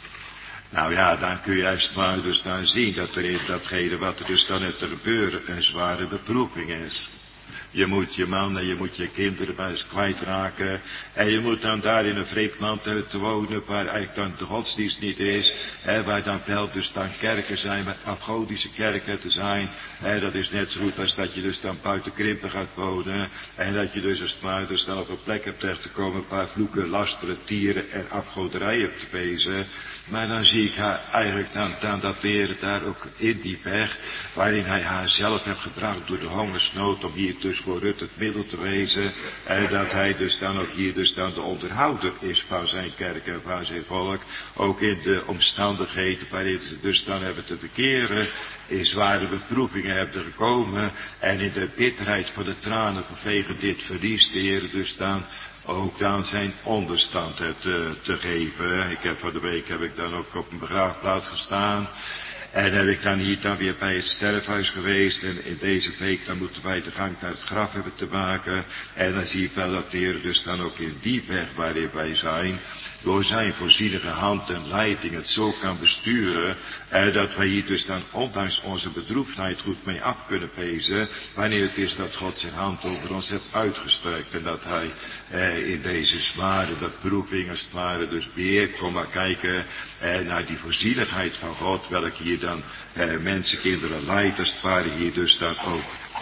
Nou ja, dan kun je als het ware dus dan zien dat er in datgene wat er dus dan heeft te gebeuren een zware beproeving is. Je moet je man en je moet je kinderen maar eens kwijtraken. En je moet dan daar in een vreemd land te wonen waar eigenlijk dan de godsdienst niet is. Hè, waar dan wel dus dan kerken zijn met afgodische kerken te zijn. Hè, dat is net zo goed als dat je dus dan buiten krimpen gaat wonen. En dat je dus als het maar dus dan op een plek hebt terecht te komen waar vloeken, lasteren, tieren en afgoderij hebt te wezen. Maar dan zie ik haar eigenlijk dan, dan dat de Heer daar ook in die weg, waarin hij haar zelf heeft gebracht door de hongersnood om hier dus voor Rut het middel te wezen. En dat hij dus dan ook hier dus dan de onderhouder is van zijn kerk en van zijn volk. Ook in de omstandigheden waarin ze dus dan hebben te verkeren, in zware beproevingen hebben gekomen. En in de bitterheid van de tranen vanwege dit verlies de Heer dus dan ook dan zijn onderstand te, te geven. Ik heb van de week heb ik dan ook op een begraafplaats gestaan. En heb ik dan hier dan weer bij het sterfhuis geweest. En in deze week dan moeten wij de gang naar het graf hebben te maken. En dan zie je wel dat de Heer dus dan ook in die weg waarin wij zijn, door zijn voorzienige hand en leiding het zo kan besturen, eh, dat wij hier dus dan ondanks onze bedroefdheid goed mee af kunnen pezen, wanneer het is dat God zijn hand over ons heeft uitgestrekt en dat hij eh, in deze zware beproeving als het ware dus weer kom maar kijken eh, naar die voorzienigheid van God, welke hier dan eh, mensen, kinderen leidt als het ware hier dus dan ook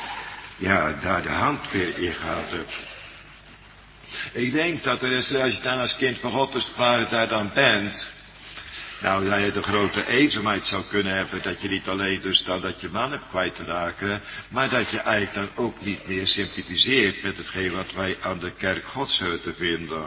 ja, daar de hand weer in gehad hebt. Ik denk dat er is, als je dan als kind van God als het ware daar dan bent, nou dat je de grote eenzaamheid zou kunnen hebben, dat je niet alleen dus dan dat je man hebt kwijt te raken, maar dat je eigenlijk dan ook niet meer sympathiseert met hetgeen wat wij aan de kerk Gods te vinden.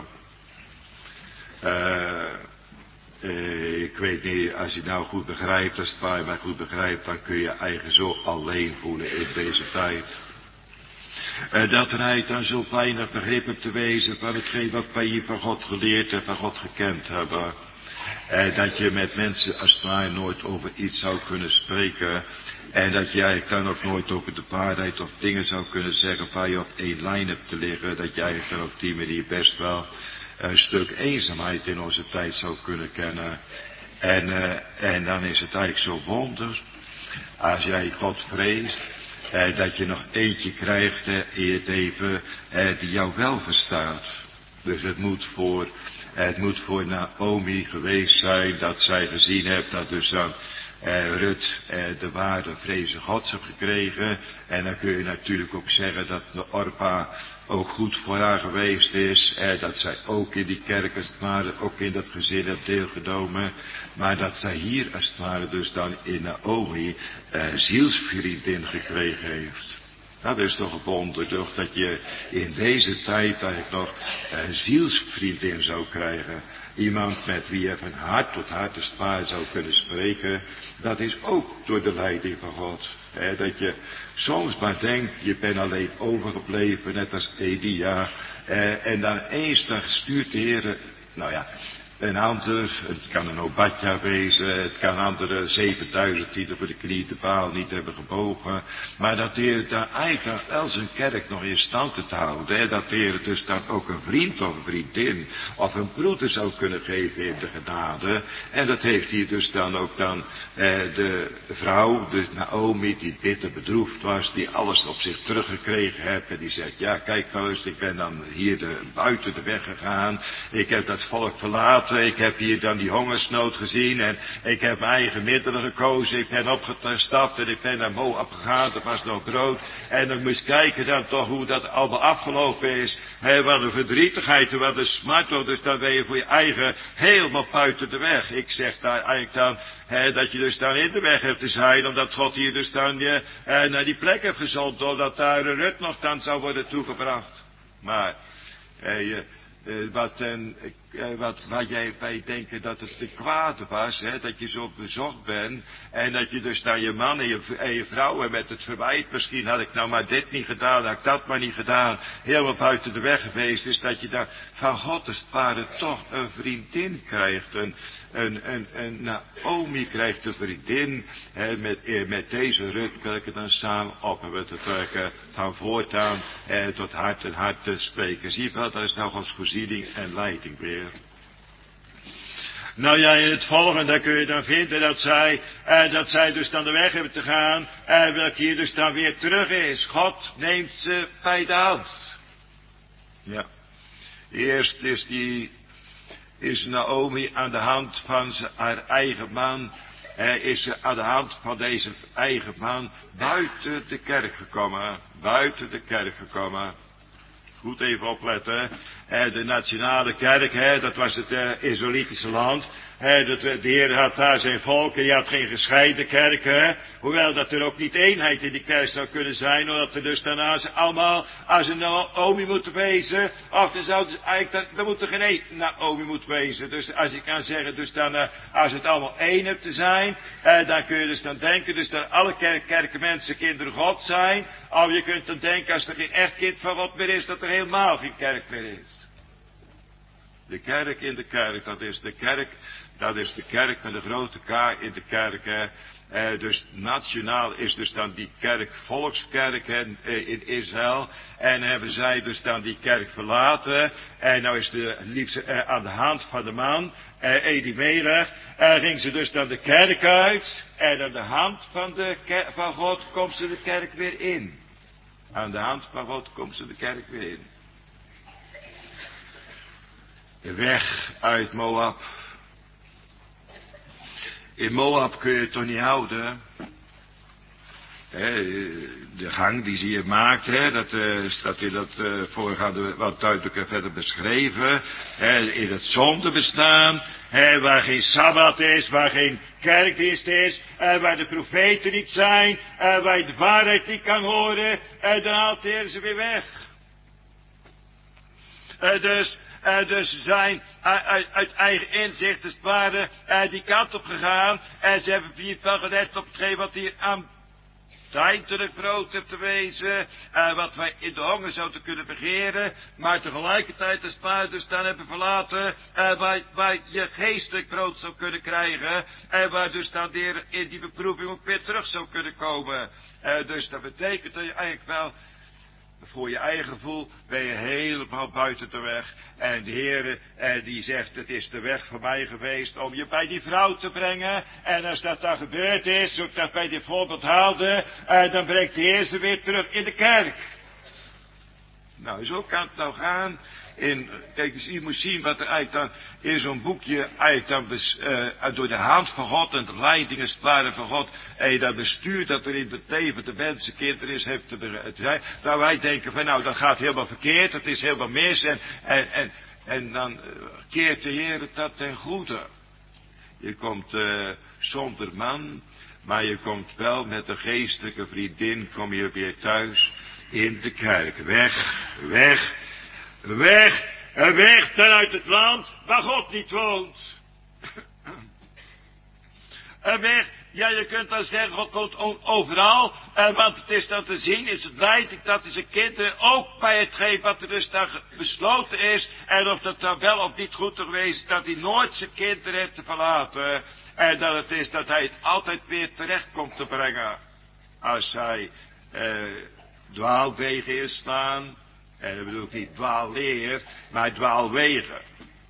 Uh, uh, ik weet niet, als je nou goed begrijpt, als het ware maar goed begrijpt, dan kun je je eigen zo alleen voelen in deze tijd. Uh, dat er hij dan zo weinig begrip hebt te wezen van hetgeen wat wij hier van God geleerd en van God gekend hebben. Uh, dat je met mensen als het ware nooit over iets zou kunnen spreken. En dat je eigenlijk dan ook nooit over de waarheid of dingen zou kunnen zeggen waar je op één lijn hebt te liggen. Dat je eigenlijk dan op die manier best wel een stuk eenzaamheid in onze tijd zou kunnen kennen. En, uh, en dan is het eigenlijk zo wonder, als jij God vreest, Eh, dat je nog eentje krijgt eh, in het leven eh, die jou wel verstaat. Dus het moet voor, eh, het moet voor Naomi geweest zijn dat zij gezien heeft dat dus dan eh, Rut eh, de ware vreze Gods heeft gekregen. En dan kun je natuurlijk ook zeggen dat de Orpa ook goed voor haar geweest is. Eh, dat zij ook in die kerk als het ware, ook in dat gezin heeft deelgenomen. Maar dat zij hier als het ware dus dan in Naomi eh, zielsvriendin gekregen heeft. Dat is toch een wonder, toch, dat je in deze tijd eigenlijk nog een zielsvriendin zou krijgen. Iemand met wie je van hart tot hart de spaar zou kunnen spreken. Dat is ook door de leiding van God. He, dat je soms maar denkt, je bent alleen overgebleven, net als Elia. Eh, en dan eens, dan stuurt de Heer, nou ja, Een ander, het kan een Obadja wezen, het kan andere zevenduizend die er voor de knie de paal niet hebben gebogen. Maar dat de Heer daar eigenlijk wel zijn kerk nog in stand te houden. Hè? Dat de Heer dus dan ook een vriend of een vriendin of een broeder zou kunnen geven in de genade. En dat heeft hier dus dan ook dan eh, de vrouw, de Naomi, die bitter bedroefd was, die alles op zich teruggekregen heeft. En die zegt, ja kijk nou eens, ik ben dan hier de, buiten de weg gegaan. Ik heb dat volk verlaten. Ik heb hier dan die hongersnood gezien en ik heb mijn eigen middelen gekozen. Ik ben opgestapt en ik ben naar Moab gegaan. Er was nog brood. En dan moest kijken dan toch hoe dat allemaal afgelopen is. He, wat een verdrietigheid en wat een smart. Dus dan ben je voor je eigen helemaal buiten de weg. Ik zeg daar eigenlijk dan he, dat je dus dan in de weg hebt te zijn. Omdat God hier dus dan je eh, naar die plek heeft gezonden. Omdat daar een Rut nog dan zou worden toegebracht. Maar eh, Uh, wat, en, uh, wat, wat jij bij denken dat het te kwaad was, hè, dat je zo bezocht bent, en dat je dus naar je man en je, en je vrouw en met het verwijt, misschien had ik nou maar dit niet gedaan, had ik dat maar niet gedaan, helemaal buiten de weg geweest is, dat je daar van God als het ware toch een vriendin krijgt, een, een, een, een Naomi krijgt een vriendin, hè, met, met deze Rut welke dan samen op hebben te trekken, van voortaan eh, tot hart en hart te spreken. Zie je wel, dat is nou Gods voorziening en leiding weer. Nou ja, in het volgende kun je dan vinden dat zij, eh, dat zij dus dan de weg hebben te gaan, en eh, welke hier dus dan weer terug is. God neemt ze bij de hand. Ja. Eerst is die, is Naomi aan de hand van ze, haar eigen man, eh, is ze aan de hand van deze eigen man buiten de kerk gekomen. Buiten de kerk gekomen. Goed even opletten. Eh, de nationale kerk, hè, dat was het eh, Israëlitische land. He, dat, de Heer had daar zijn volk en die had geen gescheiden kerken. Hoewel dat er ook niet eenheid in die kerk zou kunnen zijn. Omdat er dus daarna ze allemaal als een Naomi moeten wezen. Of dan zou dus eigenlijk, dan moet er geen één Naomi moeten wezen. Dus als ik kan zeggen, dus dan uh, als het allemaal één hebt te zijn. Uh, dan kun je dus dan denken, dus dat alle kerk, kerkenmensen kinderen God zijn. Of je kunt dan denken, als er geen echt kind van God meer is, dat er helemaal geen kerk meer is. De kerk in de kerk, dat is de kerk, dat is de kerk met een grote K in de kerk. Hè. Eh, dus nationaal is dus dan die kerk volkskerk hè, in Israël. En hebben zij dus dan die kerk verlaten. En nou is de liefste eh, aan de hand van de man, eh, Elimelech. En ging ze dus dan de kerk uit. En aan de hand van, de ker- van God komt ze de kerk weer in. Aan de hand van God komt ze de kerk weer in. De weg uit Moab. In Moab kun je het toch niet houden. He, de gang die ze hier maakt, he, dat uh, staat in dat uh, voorgaande wat duidelijker verder beschreven. He, in het zondebestaan, he, waar geen sabbat is, waar geen kerkdienst is, uh, waar de profeten niet zijn, uh, waar je de waarheid niet kan horen, uh, dan haalt de Heer ze weer weg. Uh, dus... Uh, dus ze zijn uh, uit, uit eigen inzicht als het ware uh, die kant op gegaan. En ze hebben hier wel gelet op hetgeen wat hier aan tijdelijk brood heeft te wezen. Uh, wat wij in de honger zouden kunnen begeren. Maar tegelijkertijd als het ware dus dan hebben verlaten. Uh, waar, waar je geestelijk brood zou kunnen krijgen. En waar dus dan weer in die beproeving ook weer terug zou kunnen komen. Uh, dus dat betekent dat je eigenlijk wel... Voor je eigen gevoel ben je helemaal buiten de weg. En de Heer eh, die zegt, het is de weg voor mij geweest om je bij die vrouw te brengen. En als dat dan gebeurd is, zoals ik dat bij dit voorbeeld haalde, eh, dan brengt de Heer ze weer terug in de kerk. Nou, zo kan het nou gaan. In, kijk eens, je moet zien wat er eigenlijk dan in zo'n boekje eigenlijk dan bes, uh, door de hand van God en de leidingen sparen van God en je dat bestuurt dat er in het leven de mensenkind er is, heeft te zijn. Nou, wij denken van nou, dat gaat helemaal verkeerd, dat is helemaal mis en, en, en, en dan uh, keert de Heer het dat ten goede. Je komt uh, zonder man, maar je komt wel met een geestelijke vriendin, kom je weer thuis in de kerk. Weg, weg. Weg, weg dan uit het land waar God niet woont. Weg, Ja, je kunt dan zeggen, God komt overal. Uh, want het is dan te zien, is het leiding dat hij zijn kinderen ook bij hetgeen wat er dus dan besloten is. En of dat dan wel of niet goed geweest is, dat hij nooit zijn kinderen heeft te verlaten. En dat het is dat hij het altijd weer terecht komt te brengen. Als hij uh, dwaalwegen inslaan. En dat bedoel ik niet dwaalleer, maar dwaalwegen.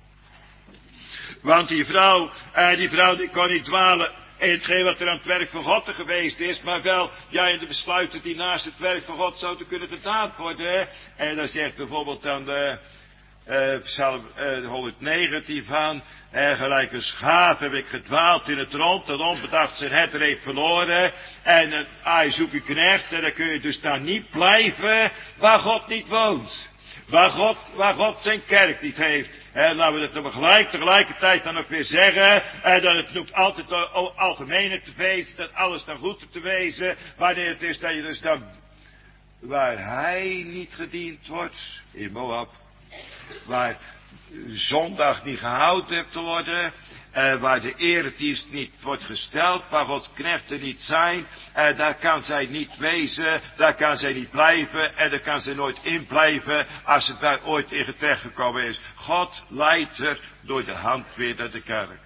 Want die vrouw, uh, die vrouw die kon niet dwalen in hetgeen wat er aan het werk van God geweest is, maar wel, ja, in de besluiten die naast het werk van God zouden kunnen gedaan worden. En dan zegt bijvoorbeeld dan de uh, Psalm uh, honderdnegentien van, uh, gelijk een schaap heb ik gedwaald in het rond, dat onbedacht zijn herder heeft verloren. En uh, hij zoekt een knecht, en dan kun je dus daar niet blijven waar God niet woont. Waar God, waar God zijn kerk niet heeft. En laten we het dan gelijk tegelijkertijd dan ook weer zeggen. En dat het noemt altijd algemene te wezen. Dat alles dan goed te wezen. Wanneer het is dat je dus dan. Waar hij niet gediend wordt. In Moab. Waar zondag niet gehouden hebt te worden. Uh, waar de eredienst niet wordt gesteld, waar Gods knechten niet zijn, uh, daar kan zij niet wezen, daar kan zij niet blijven en daar kan zij nooit in blijven als ze daar ooit in terechtgekomen is. God leidt er door de hand weer naar de kerk.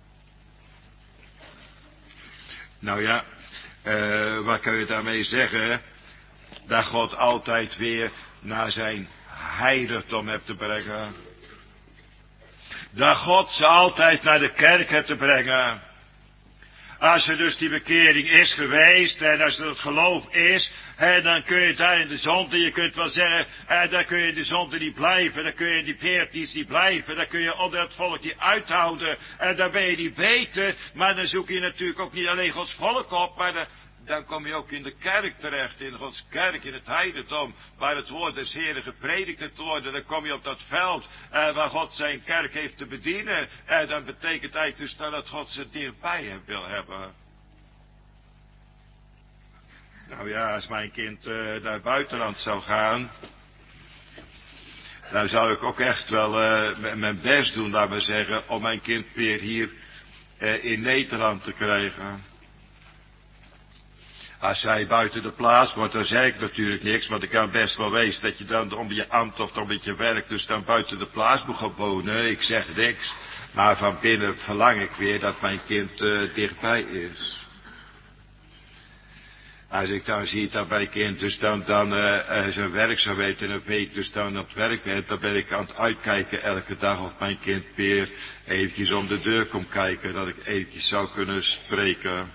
Nou ja, uh, wat kun je daarmee zeggen? Dat God altijd weer naar zijn heiligdom hebt te brengen. Dat God ze altijd naar de kerk heeft te brengen. Als er dus die bekering is geweest, en als er het geloof is, hè, dan kun je daar in de zonde, je kunt wel zeggen, hè, dan kun je in de zonde niet blijven, dan kun je in die veertien niet blijven, dan kun je onder het volk niet uithouden, en dan ben je niet beter, maar dan zoek je natuurlijk ook niet alleen Gods volk op, maar dan, dan kom je ook in de kerk terecht, in Gods kerk, in het heidendom, waar het woord des Heren gepredikt te worden. Dan kom je op dat veld eh, waar God zijn kerk heeft te bedienen. En dan betekent eigenlijk dus dat God ze dichtbij hem wil hebben. Nou ja, als mijn kind uh, naar buitenland zou gaan, dan zou ik ook echt wel uh, mijn best doen, laat maar zeggen, om mijn kind weer hier uh, in Nederland te krijgen. Als zij buiten de plaats wordt, dan zeg ik natuurlijk niks, want ik kan best wel wezen dat je dan om je ambt of om je werk dus dan buiten de plaats moet gaan wonen. Ik zeg niks, maar van binnen verlang ik weer dat mijn kind uh, dichtbij is. Als ik dan zie dat mijn kind dus dan, dan uh, uh, zijn werk zou weten en een week dus dan op het werk bent, dan ben ik aan het uitkijken elke dag of mijn kind weer eventjes om de deur komt kijken, dat ik eventjes zou kunnen spreken.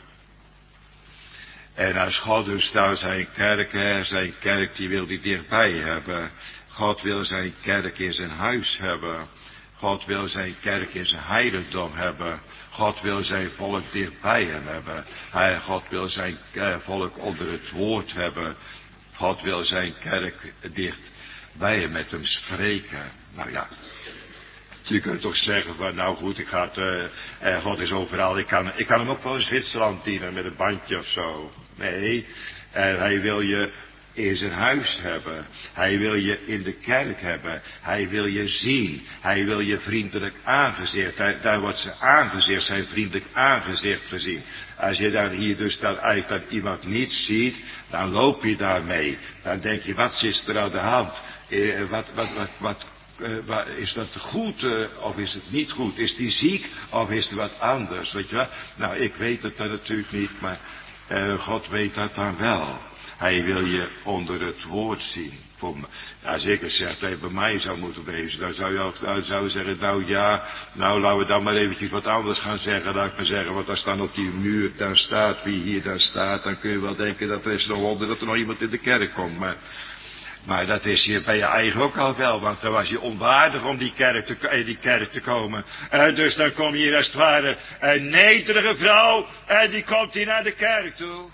En als God dus nou zijn kerk, hè, zijn kerk die wil die dichtbij hebben. God wil zijn kerk in zijn huis hebben. God wil zijn kerk in zijn heiligdom hebben. God wil zijn volk dichtbij hem hebben. Hij, God wil zijn uh, volk onder het woord hebben. God wil zijn kerk dicht bij hem met hem spreken. Nou ja. Je kunt toch zeggen van nou goed, ik ga het, uh, uh, God is overal, ik kan, ik kan hem ook wel in Zwitserland dienen met een bandje of zo. Nee, uh, hij wil je in zijn huis hebben. Hij wil je in de kerk hebben. Hij wil je zien. Hij wil je vriendelijk aangezicht. Daar, daar wordt zijn aangezicht, zijn vriendelijk aangezicht gezien. Als je dan hier dus dan eigenlijk dan iemand niet ziet, dan loop je daarmee. Dan denk je, wat is er aan de hand? Uh, wat, wat, wat, wat Uh, is dat goed uh, of is het niet goed? Is die ziek of is er wat anders? Weet je wel? Nou, ik weet het dan natuurlijk niet, maar uh, God weet dat dan wel. Hij wil je onder het woord zien. Voor me. Als ik het zeg dat hij bij mij zou moeten wezen, dan zou je ook dan zou je zeggen, nou ja, nou laten we dan maar eventjes wat anders gaan zeggen, laat ik maar zeggen, want als dan op die muur dan staat, wie hier dan staat, dan kun je wel denken dat er is nog wonder dat er nog iemand in de kerk komt, maar Maar dat is hier bij je eigen ook al wel, want dan was je onwaardig om die kerk te, in die kerk te komen. Uh, dus dan kom je hier als het ware een nederige vrouw en die komt hier naar de kerk toe.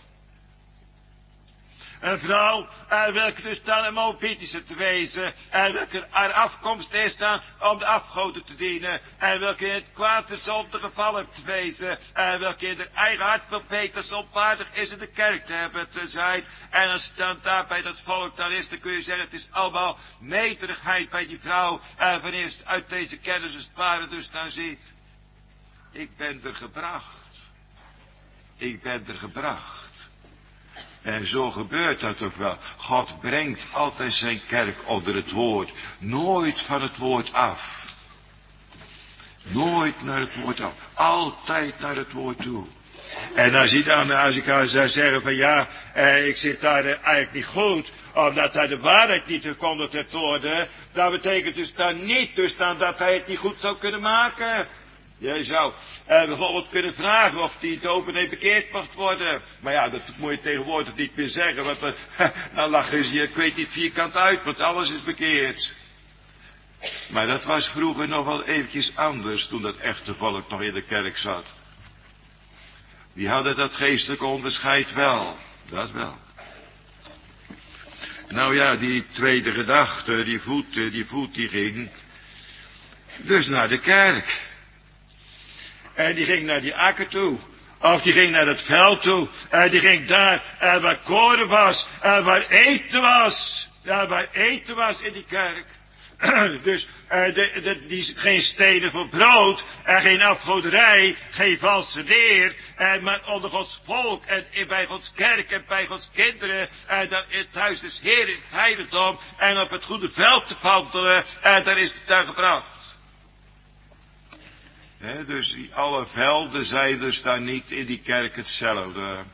Een vrouw, uh, welke dus dan een Moabitische te wezen, en welke haar afkomst is dan om de afgoden te dienen, en welke in het kwaad de zonde gevallen hebt te wezen, en welke in haar eigen hart wil weten dat ze onwaardig is in de kerk te hebben te zijn. En als het dan daar bij dat volk dan is, dan kun je zeggen, het is allemaal nederigheid bij die vrouw, en wanneer ze uit deze kennis als het ware dus dan ziet, ik ben er gebracht. ik ben er gebracht. En zo gebeurt dat ook wel. God brengt altijd zijn kerk onder het woord. Nooit van het woord af. Nooit naar het woord af. Altijd naar het woord toe. En als, hij dan, als ik dan zou zeggen van ja, eh, ik zit daar eh, eigenlijk niet goed, omdat hij de waarheid niet verkondigd heeft worden, dat betekent dus dan niet dus dan dat hij het niet goed zou kunnen maken. Je zou eh, bijvoorbeeld kunnen vragen of die dominee bekeerd mag worden. Maar ja, dat moet je tegenwoordig niet meer zeggen, want uh, dan lachen ze je, ik weet niet, vierkant uit, want alles is bekeerd. Maar dat was vroeger nog wel eventjes anders, toen dat echte volk nog in de kerk zat. Die hadden dat geestelijke onderscheid wel, dat wel. Nou ja, die tweede gedachte, die voet, die voet die ging dus naar de kerk. En die ging naar die akker toe. Of die ging naar het veld toe. En die ging daar, en waar koren was, en waar eten was. Ja, waar eten was in die kerk. Dus uh, de, de, die, geen steden voor brood, en geen afgoderij, geen valse leer, en maar onder Gods volk, en bij Gods kerk, en bij Gods kinderen, en dan in het huis des Heeren, in het heiligdom, en op het goede veld te wandelen, en daar is het daar gebracht. He, dus die alle velden zijn dus daar niet in die kerk hetzelfde.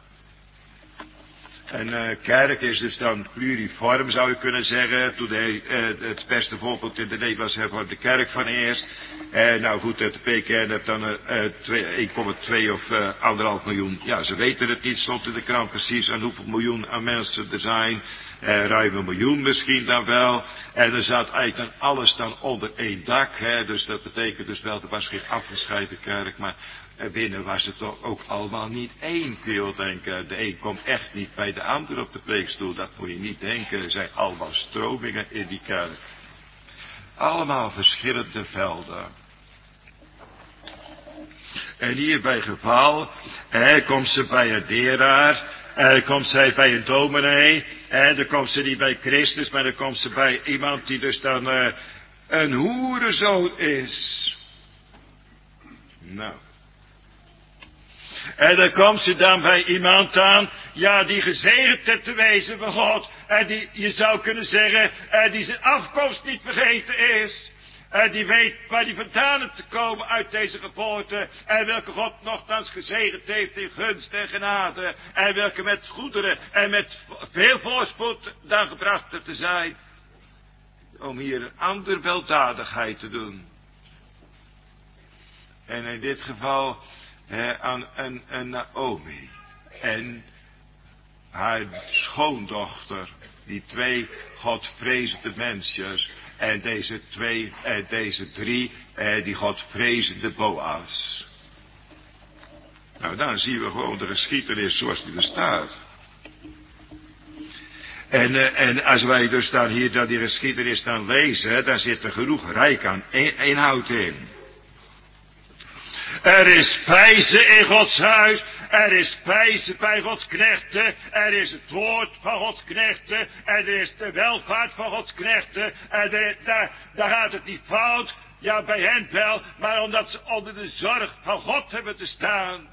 En uh, kerk is dus dan pluriform, zou je kunnen zeggen. Toen de, uh, het beste voorbeeld in de Nederlands hebben we de kerk van eerst. Uh, nou goed, de P K N heeft dan uh, één komma twee of uh, anderhalf miljoen. Ja, ze weten het niet, stond in de krant precies aan hoeveel miljoen aan mensen er zijn. Uh, ruim een miljoen misschien dan wel. En er zat eigenlijk dan alles dan onder één dak. Hè? Dus dat betekent dus wel, er was geen afgescheiden kerk, maar binnen was het toch ook allemaal niet één, kun je wel denken. De een komt echt niet bij de ander op de preekstoel, dat moet je niet denken. Er zijn allemaal stromingen in die kerk. Allemaal verschillende velden. En hier bij geval, hè, komt ze bij een leraar, en komt zij bij een dominee, en dan komt ze niet bij Christus, maar dan komt ze bij iemand die dus dan uh, een hoerenzoon is. Nou. En dan komt ze dan bij iemand aan, ja, die gezegend heeft te wezen van God, en die, je zou kunnen zeggen, en die zijn afkomst niet vergeten is. En die weet waar die vandaan heeft te komen uit deze geboorte. En welke God nogthans gezegend heeft in gunst en genade. En welke met goederen en met veel voorspoed dan gebracht heeft te zijn. Om hier een ander weldadigheid te doen. En in dit geval he, aan een, een Naomi. En haar schoondochter. Die twee godvrezende mensjes. En deze twee, en deze drie, eh, die godvrezende Boas. Nou, dan zien we gewoon de geschiedenis zoals die er staat. En, uh, en als wij dus dan hier dan die geschiedenis dan lezen, dan zit er genoeg rijk aan inhoud in. Er is spijze in Gods huis. Er is spijze bij Gods knechten. Er is het woord van Gods knechten. En er is de welvaart van Gods knechten. En er, daar, daar gaat het niet fout. Ja, bij hen wel. Maar omdat ze onder de zorg van God hebben te staan.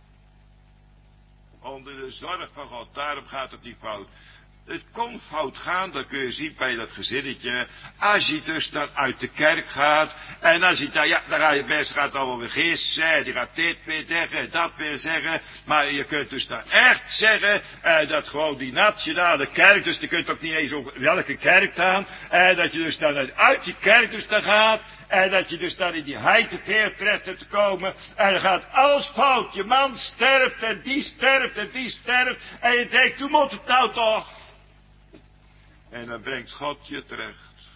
Onder de zorg van God. Daarom gaat het niet fout. Het kon fout gaan, dat kun je zien bij dat gezinnetje. Als je dus dan uit de kerk gaat. En als je dan, ja, dan ga je best gaat allemaal weer gissen. Die gaat dit weer zeggen, dat weer zeggen. Maar je kunt dus dan echt zeggen. Eh, dat gewoon die nationale kerk. Dus je kunt ook niet eens over welke kerk gaan. En dat je dus dan uit die kerk dus dan gaat. En dat je dus dan in die heitepeer terecht hebt te komen. En dan gaat alles fout. Je man sterft en die sterft en die sterft. En je denkt, hoe moet het nou toch? En dan brengt God je terecht.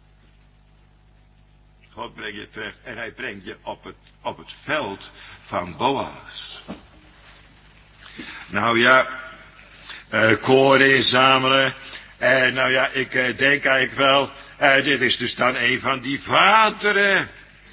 God brengt je terecht. En hij brengt je op het, op het veld van Boas. Nou ja, uh, koren inzamelen. En uh, nou ja, ik uh, denk eigenlijk wel, uh, dit is dus dan een van die vaderen.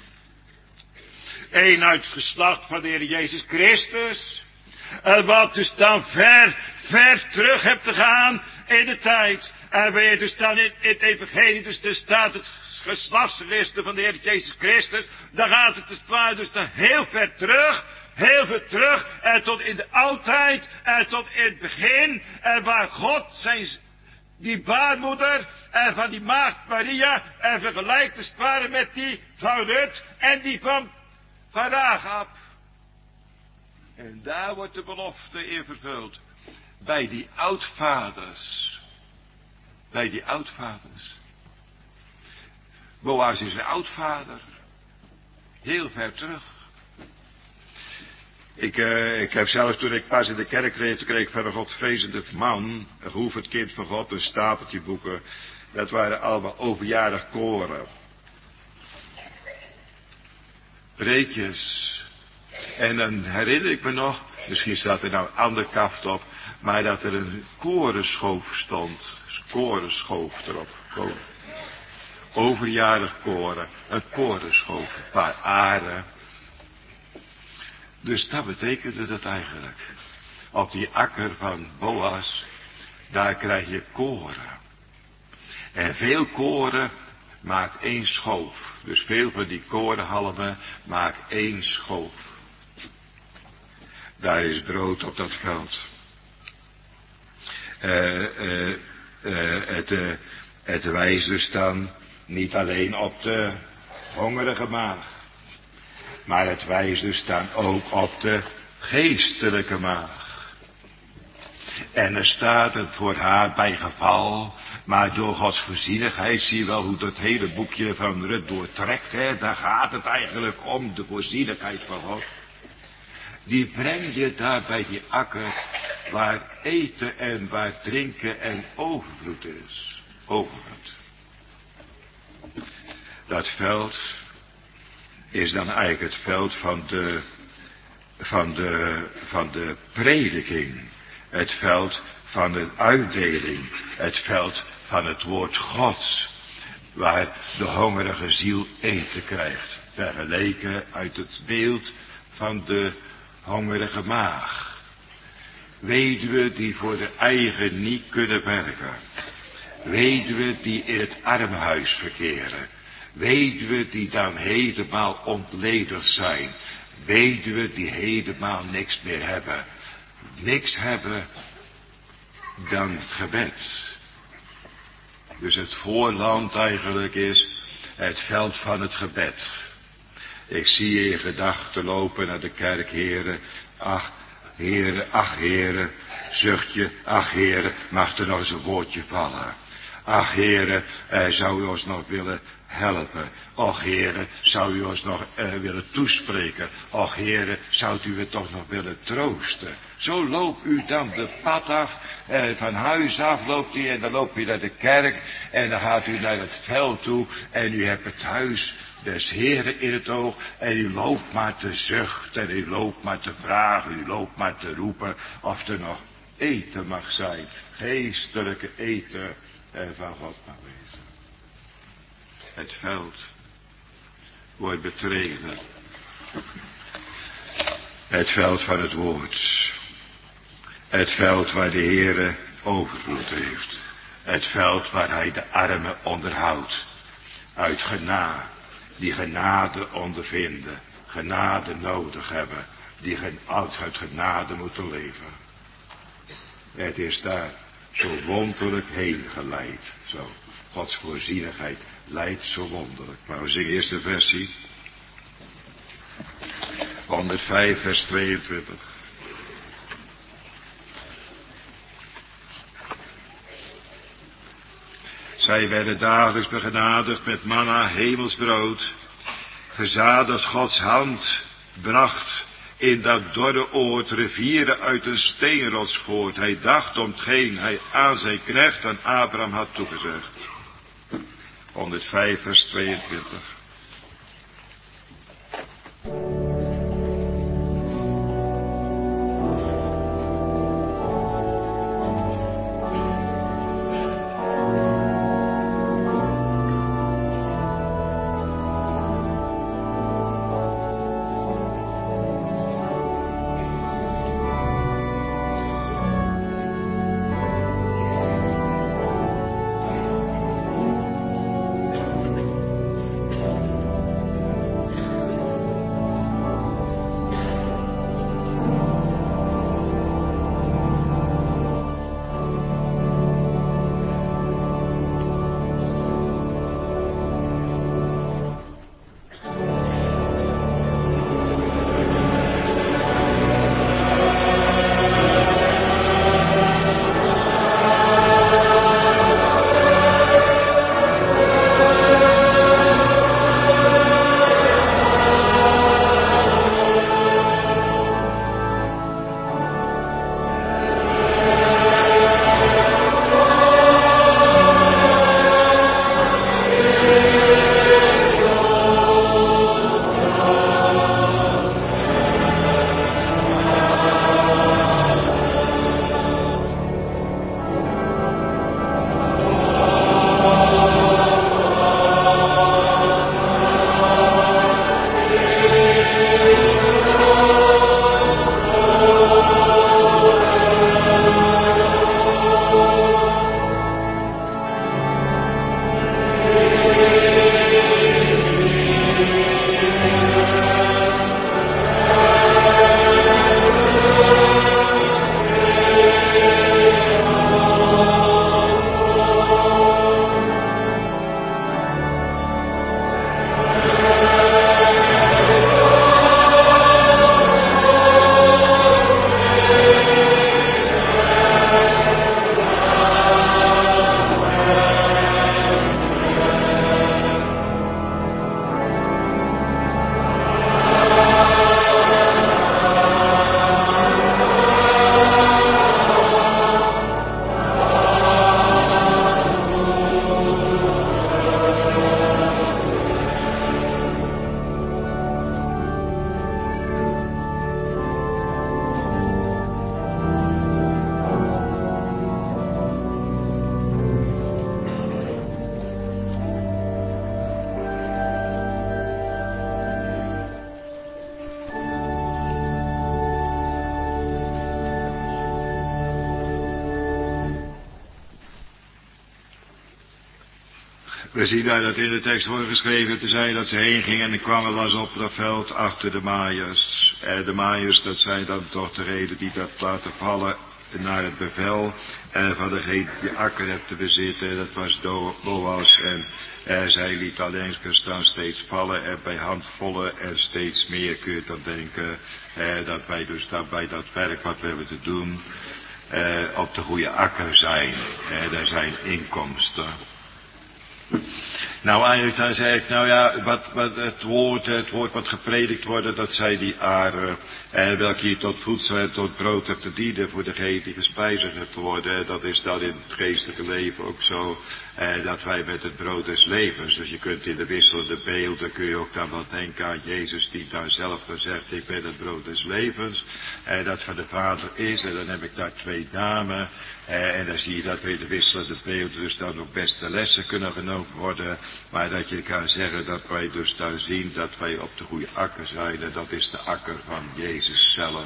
Een uit het geslacht van de Heer Jezus Christus. Uh, wat dus dan ver, ver terug hebt te gaan in de tijd. En wanneer dus dan in, in het evangelie dus er staat het geslachtsregister van de Heer Jezus Christus, dan gaat het dus, dus dan heel ver terug. heel veel terug. En tot in de oudheid. En tot in het begin. En waar God zijn, die baarmoeder. En van die maagd Maria. En vergelijkt te sparen met die van Rut. En die van, van Rahab. En daar wordt de belofte in vervuld. Bij die oudvaders. Bij die oudvaders. Boas is een oudvader. Heel ver terug. Ik, uh, ik heb zelf toen ik pas in de kerk kreeg, toen kreeg ik van een godvrezende man, een geoefend kind van God, een stapeltje boeken. Dat waren allemaal overjarig koren. Preekjes. En dan herinner ik me nog, misschien staat er nou een ander kaft op, maar dat er een korenschoof stond. Korenschoof erop. Overjarig koren. Een korenschoof. Een paar aren. Dus dat betekende dat eigenlijk. Op die akker van Boas, daar krijg je koren. En veel koren maakt één schoof. Dus veel van die korenhalmen maakt één schoof. Daar is brood op dat veld. Uh, uh, uh, het, uh, het wijst dus dan niet alleen op de hongerige maag. Maar het wijst dus dan ook op de geestelijke maag. En er staat het voor haar bij geval. Maar door Gods voorzienigheid zie je wel hoe dat hele boekje van Rut doortrekt. Hè? Daar gaat het eigenlijk om, de voorzienigheid van God. Die breng je daar bij die akker waar eten en waar drinken en overvloed is. Overvloed. Dat veld is dan eigenlijk het veld van de, van de, van de prediking. Het veld van de uitdeling. Het veld van het woord Gods. Waar de hongerige ziel eten krijgt. Vergeleken uit het beeld van de hongerige maag. Weduwen die voor de eigen niet kunnen werken. Weduwen die in het armhuis verkeren. Weduwen die dan helemaal ontledigd zijn. Weduwen die helemaal niks meer hebben. Niks hebben dan het gebed. Dus het voorland eigenlijk is het veld van het gebed. Ik zie je in gedachten lopen naar de kerk, heren. Ach, heren, ach, heren. Zucht je, ach, heren, mag er nog eens een woordje vallen. Ach, heren, eh, zou u ons nog willen helpen. Och, heren, zou u ons nog eh, willen toespreken. Och, heren, zou u het toch nog willen troosten. Zo loopt u dan de pad af, eh, van huis af loopt u en dan loopt u naar de kerk. En dan gaat u naar het veld toe en u hebt het huis des Heren in het oog. En u loopt maar te zuchten en u loopt maar te vragen, u loopt maar te roepen of er nog eten mag zijn. Geestelijke eten eh, van God mag wezen. Het veld wordt betreden. Het veld van het woord. Het veld waar de Heere overvloed heeft. Het veld waar hij de armen onderhoudt. Uit genade. Die genade ondervinden. Genade nodig hebben. Die uit genade moeten leven. Het is daar zo wonderlijk heen geleid. Zo. Gods voorzienigheid leidt zo wonderlijk. Maar we zingen eerst de versie. honderdvijf vers tweeëntwintig. Zij werden dagelijks begenadigd met manna, hemelsbrood, gezadigd Gods hand bracht in dat dorre oord rivieren uit een steenrots voort. Hij dacht om hetgeen hij aan zijn knecht aan Abraham had toegezegd. honderdvijf vers tweeëntwintig. We zien daar dat in de tekst wordt geschreven te zijn dat ze heen gingen en kwamen was op dat veld achter de maaiers. En de maaiers, dat zijn dan toch de reden die dat laten vallen naar het bevel eh, van degene die akker hebt te bezitten. Dat was Boas en eh, zij liet alleen staan steeds vallen en bij handvollen en steeds meer kun je dan denken eh, dat wij dus dan bij dat werk wat we hebben te doen eh, op de goede akker zijn. Eh, daar zijn inkomsten. Nou eigenlijk dan zei ik, nou ja, wat, wat het woord, het woord wat gepredikt wordt, dat zij die aarde, eh, welke hier tot voedsel en tot brood heeft te dienen voor degene die gespijzigd heeft te worden, dat is dan in het geestelijke leven ook zo, eh, dat wij met het brood des levens, dus je kunt in de wisselende beelden, kun je ook dan wel denken aan Jezus die daar zelf dan zegt, ik ben het brood des levens, eh, dat van de Vader is, en dan heb ik daar twee namen, eh, en dan zie je dat er in de wisselende beelden dus dan ook beste lessen kunnen genomen worden, maar dat je kan zeggen dat wij dus daar zien dat wij op de goede akker zijn. En dat is de akker van Jezus zelf.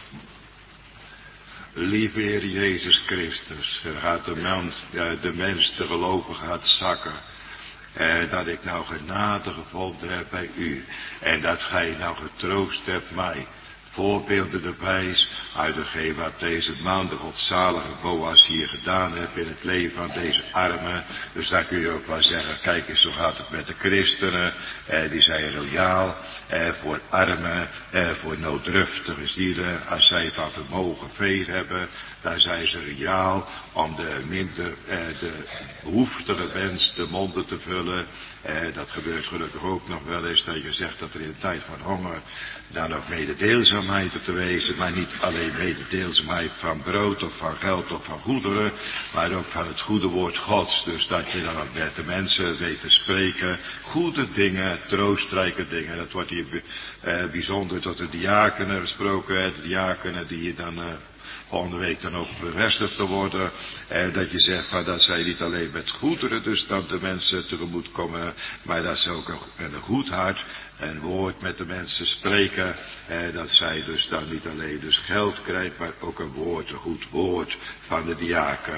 Lieve Heer Jezus Christus, er gaat de mens, de mens te geloven gaat zakken. Eh, dat ik nou genade gevonden heb bij u. En dat gij nou getroost hebt mij. Voorbeelden erbij uit hetgeen wat deze man, de godzalige Boas, hier gedaan heeft in het leven van deze armen. Dus daar kun je ook wel zeggen, kijk eens, zo gaat het met de christenen. Eh, die zijn loyaal eh, voor armen, eh, voor nooddruftige zielen. Als zij van vermogen veel hebben, dan zijn ze loyaal om de minder, eh, de behoeftige wens de monden te vullen. Eh, dat gebeurt gelukkig ook nog wel eens, dat je zegt dat er in de tijd van honger dan ook mededeelzaamheid op te wezen, maar niet alleen mededeelzaamheid van brood of van geld of van goederen, maar ook van het goede woord Gods. Dus dat je dan ook met de mensen weet te spreken, goede dingen, troostrijke dingen. Dat wordt hier eh, bijzonder tot de diakenen gesproken, de diakenen die je dan... Uh, volgende week dan ook bevestigd te worden. Eh, dat je zegt van dat zij niet alleen met goederen dus dan de mensen tegemoet komen. Maar dat ze ook met een goed hart en woord met de mensen spreken. Eh, dat zij dus dan niet alleen dus geld krijgt. Maar ook een woord, een goed woord van de diaken.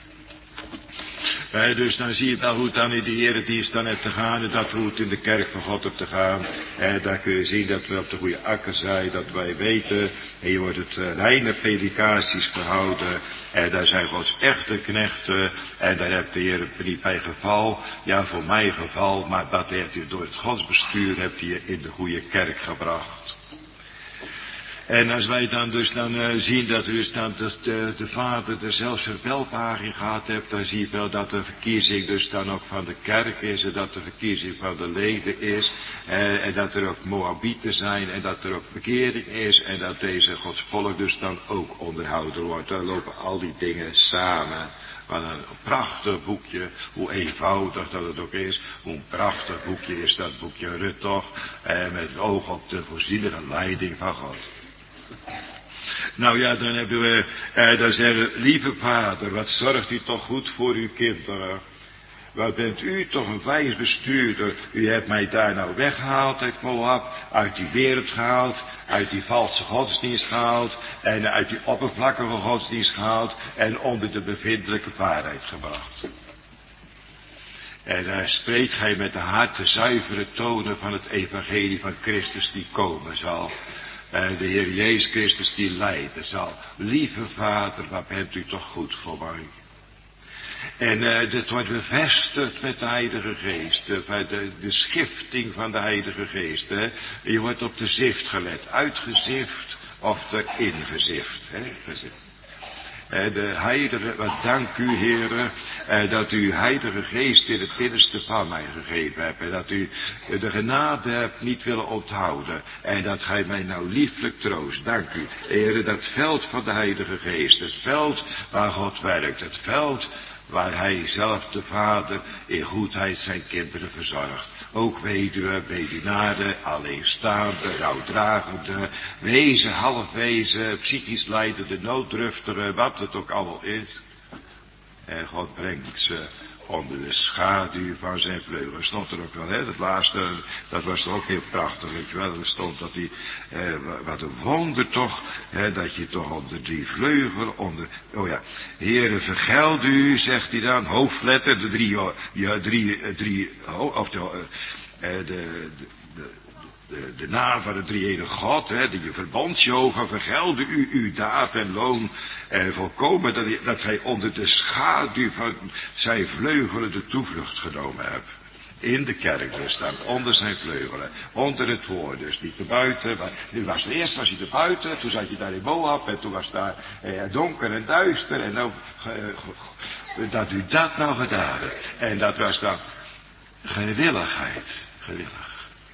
Eh, dus dan zie je wel hoe het dan in de eredienst dan hebt te gaan. En dat hoe het in de kerk van God op te gaan. Eh, daar kun je zien dat we op de goede akker zijn. Dat wij weten. En je wordt het uh, reine predikaties gehouden. En daar zijn Gods echte knechten. En daar hebt de Heer niet bij geval. Ja, voor mij geval. Maar dat heeft u door het godsbestuur hebt hij in de goede kerk gebracht. En als wij dan dus dan uh, zien dat dus dan de, de, de vader er zelfs verwelpaging gehad heeft, dan zie je wel dat de verkiezing dus dan ook van de kerk is en dat de verkiezing van de leden is. Uh, en dat er ook Moabieten zijn en dat er ook bekering is en dat deze Gods volk dus dan ook onderhouden wordt. Dan lopen al die dingen samen. Wat een prachtig boekje, hoe eenvoudig dat het ook is. Hoe een prachtig boekje is dat boekje Rut toch. Uh, met het oog op de voorzienige leiding van God. Nou ja, dan hebben we, eh, dan zeggen we, lieve vader, wat zorgt u toch goed voor uw kinderen. Wat bent u toch een wijs bestuurder. U hebt mij daar nou weggehaald uit Moab, uit die wereld gehaald, uit die valse godsdienst gehaald, en uit die oppervlakkige godsdienst gehaald, en onder de bevindelijke waarheid gebracht. En daar spreekt gij met de harte zuivere tonen van het evangelie van Christus die komen zal. En de Heer Jezus Christus die leiden zal. Lieve vader, wat bent u toch goed voor mij. En uh, dit wordt bevestigd met de Heilige Geest. De, de, de schifting van de Heilige Geest. Hè. Je wordt op de zift gelet. Uitgezift of erin gezift. Hè. Gezift. De heilige, wat dank u, Heere, dat u heilige geest in het binnenste van mij gegeven hebt. En dat u de genade hebt niet willen onthouden. En dat gij mij nou lieflijk troost. Dank u, Heere, dat veld van de heilige geest. Het veld waar God werkt. Het veld waar hij zelf de Vader in goedheid zijn kinderen verzorgt. Ook weduwe, weduwnaren, alleenstaande, rouwdragende, wezen, halfwezen, psychisch lijdende, nooddruftige, wat het ook allemaal is. En God brengt ze onder de schaduw van zijn vleugelen. Stond er ook wel, hè? Dat laatste, dat was toch ook heel prachtig, weet je wel. Er stond dat die, eh, wat een wonder toch, hè, dat je toch onder die vleugel, onder, oh ja, Heere vergeld u, zegt hij dan, hoofdletter, de drie, ja, drie, drie, of de, eh, de, de, de De, de naam van de drie-enige God, hè, die je verbondsjogen, vergelde u uw daad en loon, eh, volkomen dat, dat gij onder de schaduw van zijn vleugelen de toevlucht genomen hebt. In de kerk dus dan, onder zijn vleugelen, onder het woord, dus niet te buiten. Maar, nu was het eerst was hij te buiten, toen zat je daar in Moab en toen was daar eh, donker en duister en nou, eh, dat u dat nou gedaan hebt. En dat was dan gewilligheid, gewillig.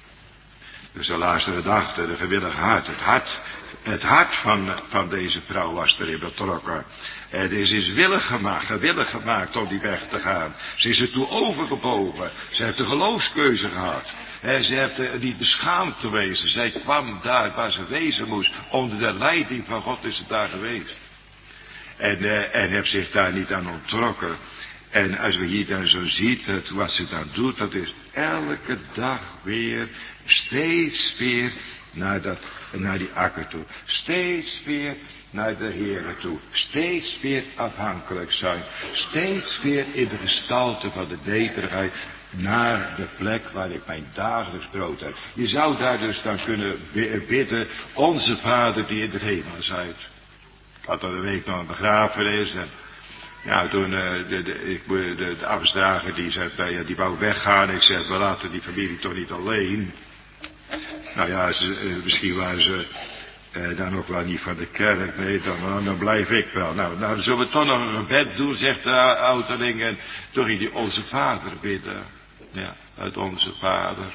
Dus de laatste dachten, de gewillige hart, het hart, het hart van, van deze vrouw was erin betrokken. En deze is willig gemaakt, gewillig gemaakt om die weg te gaan. Ze is er toe overgebogen. Ze heeft de geloofskeuze gehad. En ze heeft er niet beschaamd te wezen. Zij kwam daar waar ze wezen moest. Onder de leiding van God is ze daar geweest. En, eh, en heeft zich daar niet aan onttrokken. En als we hier dan zo ziet, het, wat ze dan doet, dat is elke dag weer, steeds weer naar, dat, naar die akker toe. Steeds weer naar de Heere toe. Steeds weer afhankelijk zijn. Steeds weer in de gestalte van de nederigheid naar de plek waar ik mijn dagelijks brood heb. Je zou daar dus dan kunnen bidden, onze Vader die in de hemel zijt. Ik had al een week nog een begrafenis en ja, toen uh, de, de, ik, de, de afdrager die zei, nou ja, die wou weggaan. Ik zeg, we laten die familie toch niet alleen. Nou ja, ze, uh, misschien waren ze uh, dan ook wel niet van de kerk. Nee, dan, dan blijf ik wel. Nou, nou, dan zullen we toch nog een gebed doen, zegt de ouderling. En toch ging die onze Vader bidden. Ja, uit onze Vader.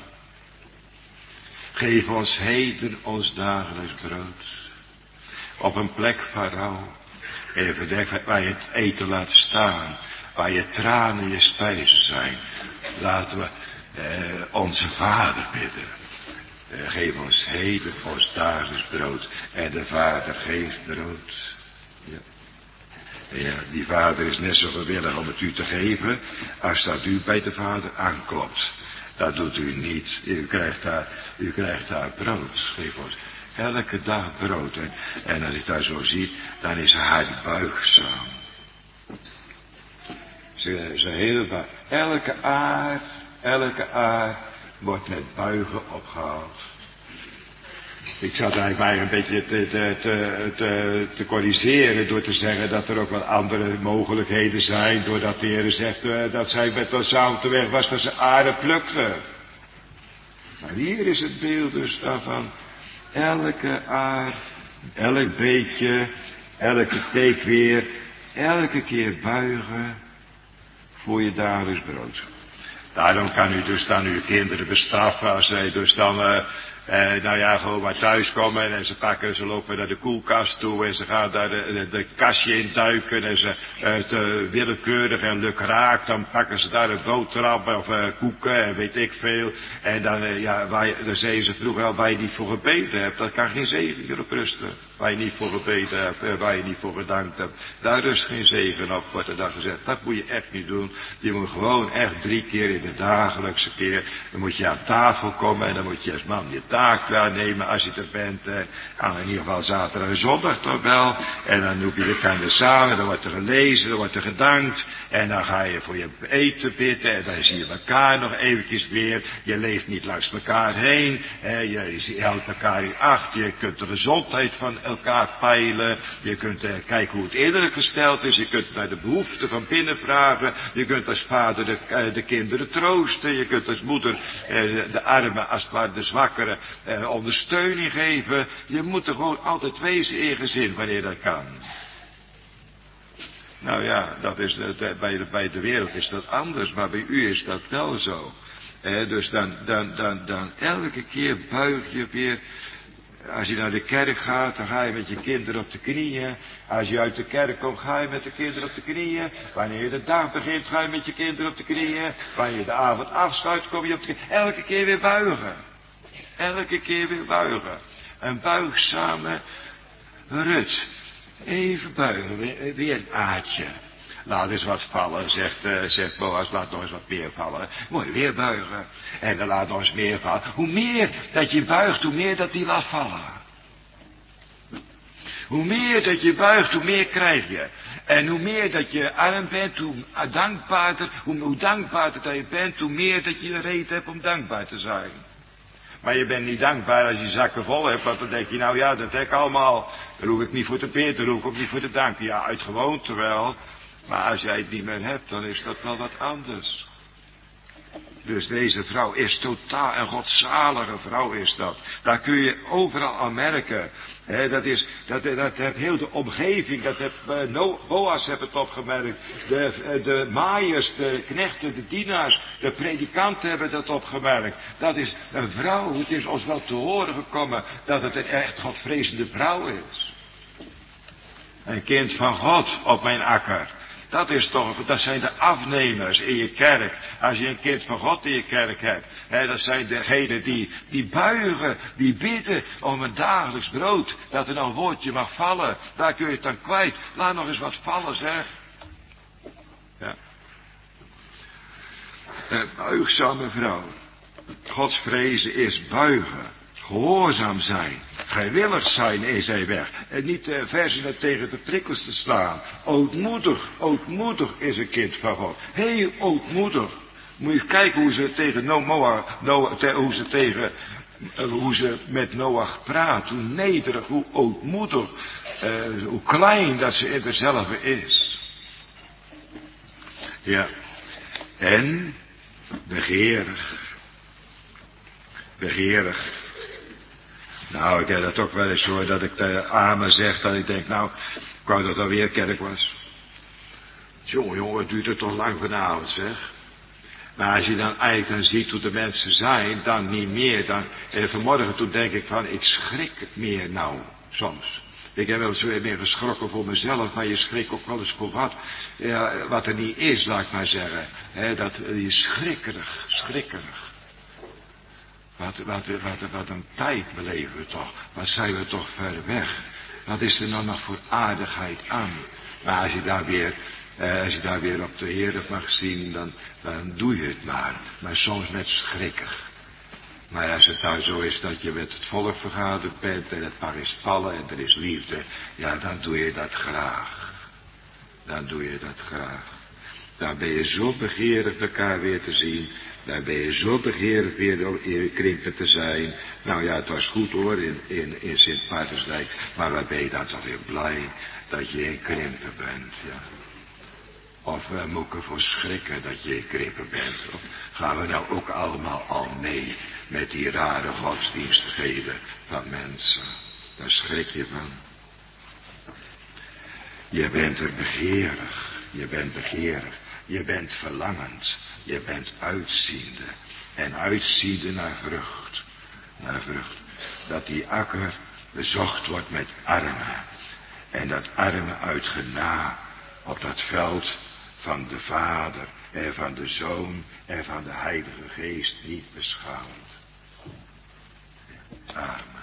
Geef ons heden ons dagelijks brood. Op een plek van rouw. Even denk, waar je het eten laat staan. Waar je tranen je spijzen zijn. Laten we eh, onze Vader bidden. Eh, geef ons heden ons dagelijks brood. En de Vader geeft brood. Ja. Ja, die Vader is net zo gewillig om het u te geven. Als dat u bij de Vader aanklopt. Dat doet u niet. U krijgt daar, u krijgt daar brood. Geef ons elke dag brood. En, en als ik daar zo zie, dan is hij buigzaam. Ze, ze heel buig. Elke aard, elke aard wordt met buigen opgehaald. Ik zat eigenlijk maar een beetje te, te, te, te, te corrigeren door te zeggen dat er ook wel andere mogelijkheden zijn. Doordat de Heer zegt uh, dat zij met ons samen te weg was dat ze aarde plukte. Maar hier is het beeld dus daarvan. Elke aard, elk beetje, elke teek weer, elke keer buigen voor je dagelijks brood. Daarom kan u dus dan uw kinderen bestraffen als zij dus dan, uh, uh, nou ja, gewoon maar thuiskomen en ze pakken, ze lopen naar de koelkast toe en ze gaan daar de, de, de kastje in duiken en ze het uh, willekeurig en lukraak, dan pakken ze daar een boterham of uh, koeken en weet ik veel. En dan, uh, ja, waar je, dan zeiden ze vroeger al, waar je niet voor gebeden hebt, dat kan geen zegen hierop rusten. Waar je niet voor gebeden hebt, uh, waar je niet voor gedankt hebt, daar rust geen zegen op, wordt er dan gezegd. Dat moet je echt niet doen. Je moet gewoon echt drie keer in de dagelijkse keer, dan moet je aan tafel komen en dan moet je als man je taak waarnemen als je er bent. Eh, aan in ieder geval zaterdag en zondag toch wel. En dan noem je de kinderen samen, dan wordt er gelezen, dan wordt er gedankt. En dan ga je voor je eten bidden en dan zie je elkaar nog eventjes weer. Je leeft niet langs elkaar heen. Eh, je, je houdt elkaar in acht. Je kunt de gezondheid van elkaar peilen. Je kunt eh, kijken hoe het innerlijk gesteld is. Je kunt naar de behoeften van binnen vragen. Je kunt als vader de, uh, de kinderen troosten. Je kunt als moeder uh, de armen, als het ware de zwakkeren, uh, ondersteuning geven. Je moet er gewoon altijd wezen in gezin wanneer dat kan. Nou ja, dat is de, de, bij, de, bij de wereld is dat anders, maar bij u is dat wel zo. Uh, dus dan, dan, dan, dan elke keer buig je weer. Als je naar de kerk gaat, dan ga je met je kinderen op de knieën. Als je uit de kerk komt, ga je met de kinderen op de knieën. Wanneer je de dag begint, ga je met je kinderen op de knieën. Wanneer je de avond afsluit, kom je op de knieën. Elke keer weer buigen. Elke keer weer buigen. Een buigzame Rut. Even buigen, weer, weer een aardje. Laat eens wat vallen, zegt, uh, zegt Boas, laat nog eens wat meer vallen. Moet je weer buigen. En dan laat nog eens meer vallen. Hoe meer dat je buigt, hoe meer dat die laat vallen. Hoe meer dat je buigt, hoe meer krijg je. En hoe meer dat je arm bent, hoe dankbaarder, hoe, hoe dankbaarder dat je bent, hoe meer dat je reden hebt om dankbaar te zijn. Maar je bent niet dankbaar als je zakken vol hebt, want dan denk je, nou ja, dat heb ik allemaal. Daar hoef ik niet voor te bidden, daar hoef ik ook niet voor te danken. Ja, uit gewoonte wel. Maar als jij het niet meer hebt, dan is dat wel wat anders. Dus deze vrouw is totaal een godzalige vrouw is dat. Daar kun je overal aan merken. He, dat is, dat, dat heeft heel de omgeving, dat heeft, uh, no, Boas heeft het opgemerkt. De, de maaiers, de knechten, de dienaars, de predikanten hebben dat opgemerkt. Dat is een vrouw, het is ons wel te horen gekomen dat het een echt godvrezende vrouw is. Een kind van God op mijn akker. Dat is toch, dat zijn de afnemers in je kerk. Als je een kind van God in je kerk hebt. Hè, dat zijn degenen die, die buigen, die bidden om een dagelijks brood. Dat er nou een woordje mag vallen. Daar kun je het dan kwijt. Laat nog eens wat vallen, zeg. Ja. Een buigzame vrouw. Gods vrezen is buigen. Gehoorzaam zijn. Vrijwillig zijn is hij weg. En niet uh, versen tegen de prikkels te slaan. Ootmoedig, ootmoedig is een kind van God. Heel ootmoedig. Moet je kijken hoe ze tegen Noach, Noach te, hoe ze tegen, uh, hoe ze met Noach praat. Hoe nederig, hoe ootmoedig, uh, hoe klein dat ze in dezelfde is. Ja. En begeerig. Begeerig. Nou, ik heb dat ook wel eens hoor, dat ik de amen zeg, dat ik denk, nou, ik wou dat er weer kerk was. Jongen, jongen, het duurt er toch lang vanavond, zeg. Maar als je dan eigenlijk dan ziet hoe de mensen zijn, dan niet meer. Dan, eh, vanmorgen toen denk ik van, ik schrik meer nou, soms. Ik heb wel eens meer geschrokken voor mezelf, maar je schrikt ook wel eens voor wat, ja, wat er niet is, laat ik maar zeggen. He, dat, je schrikkerig, schrikkerig. Wat, wat, wat, wat een tijd beleven we toch. Wat zijn we toch ver weg. Wat is er nou nog voor aardigheid aan. Maar als je daar weer, eh, als je daar weer op de Heer mag zien, dan, dan doe je het maar. Maar soms met schrikkig. Maar als het nou zo is dat je met het volk vergaderd bent en het mag eens vallen en er is liefde. Ja, dan doe je dat graag. Dan doe je dat graag. Dan ben je zo begeerig elkaar weer te zien. Dan ben je zo begeerig weer in Krimpen te zijn. Nou ja, het was goed hoor, in, in, in Sint-Maartensdijk. Maar waar ben je dan toch weer blij dat je in Krimpen bent, ja. Of uh, moet ik ervoor schrikken dat je in Krimpen bent? Of gaan we nou ook allemaal al mee met die rare godsdienstigheden van mensen? Daar schrik je van. Je bent er begeerig. Je bent begeerig. Je bent verlangend. Je bent uitziende. En uitziende naar vrucht. Naar vrucht. Dat die akker bezocht wordt met armen. En dat armen uit genade op dat veld van de Vader en van de Zoon en van de Heilige Geest niet beschaamt. Amen.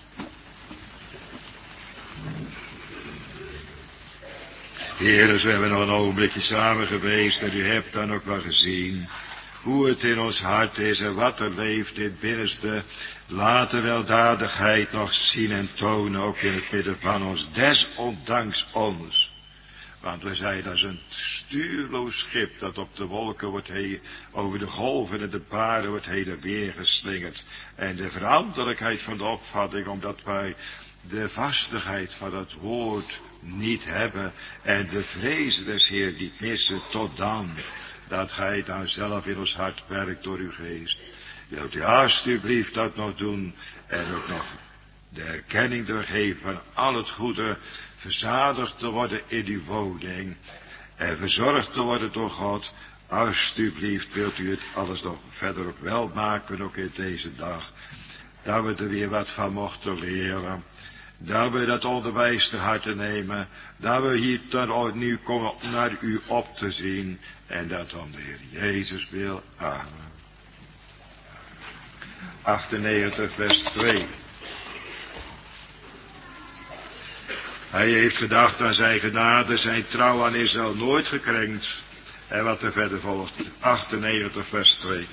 Heere, we hebben nog een ogenblikje samen geweest en u hebt dan ook wel gezien hoe het in ons hart is en wat er leeft in het binnenste. Laat de weldadigheid nog zien en tonen, ook in het midden van ons, desondanks ons. Want we zijn als een stuurloos schip dat op de wolken wordt heen, over de golven en de baren wordt heen en weer geslingerd. En de veranderlijkheid van de opvatting, omdat wij de vastigheid van het woord niet hebben en de vrees des Heer niet missen, tot dan dat gij dan zelf in ons hart werkt door uw geest. Wilt u alstublieft dat nog doen en ook nog de erkenning doorgeven van al het goede, verzadigd te worden in uw woning en verzorgd te worden door God. Alstublieft wilt u het alles nog verder ook wel maken, ook in deze dag, dat we er weer wat van mochten leren. Dat we dat onderwijs ter harte nemen. Dat we hier dan nu komen naar u op te zien. En dat om de Heer Jezus wil. Amen. achtennegentig vers twee. Hij heeft gedacht aan zijn genade, zijn trouw aan Israël nooit gekrenkt. En wat er verder volgt, achtennegentig vers twee.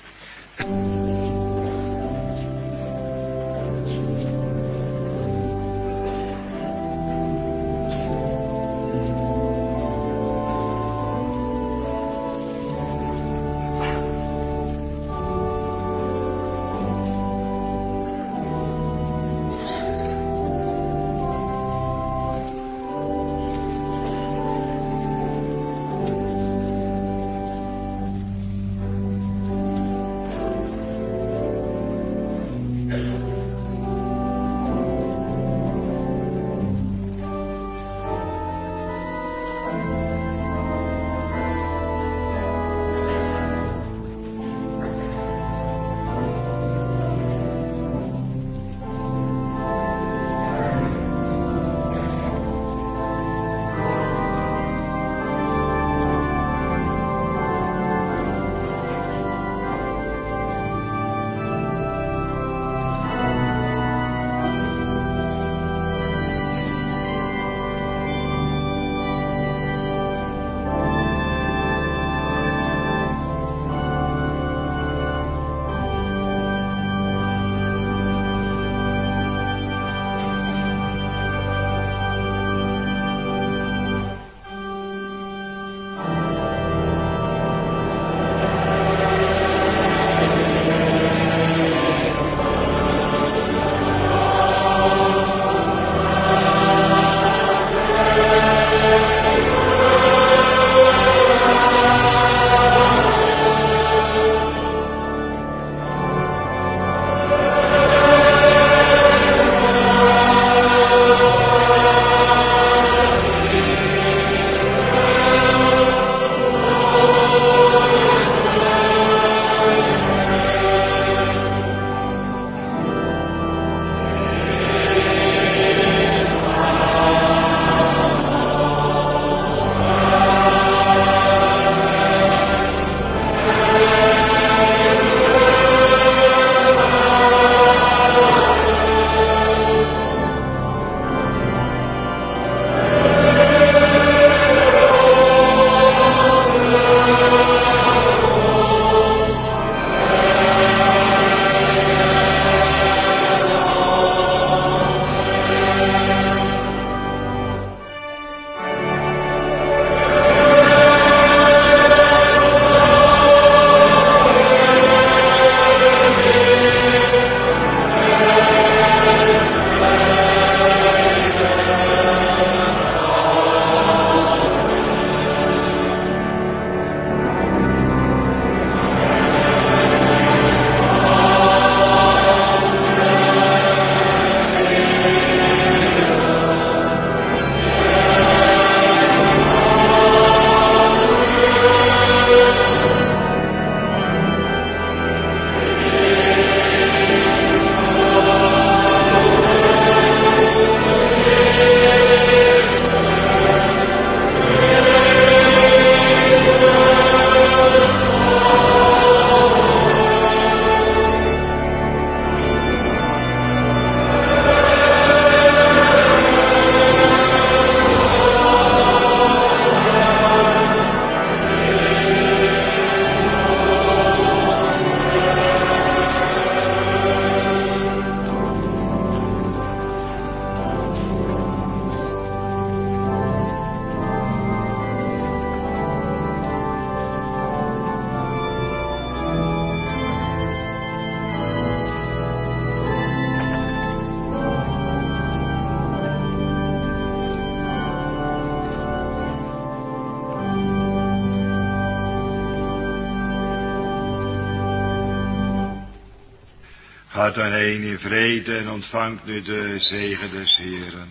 Gaat dan heen in vrede en ontvangt nu de zegen des Heeren.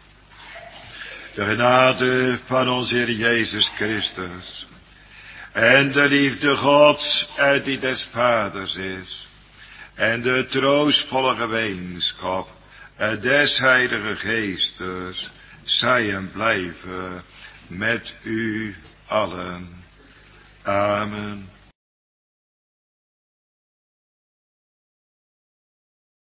De genade van onze Heer Jezus Christus. En de liefde Gods uit die des Vaders is. En de troostvolle gemeenschap des Heilige Geestes. Zij en blijven met u allen. Amen.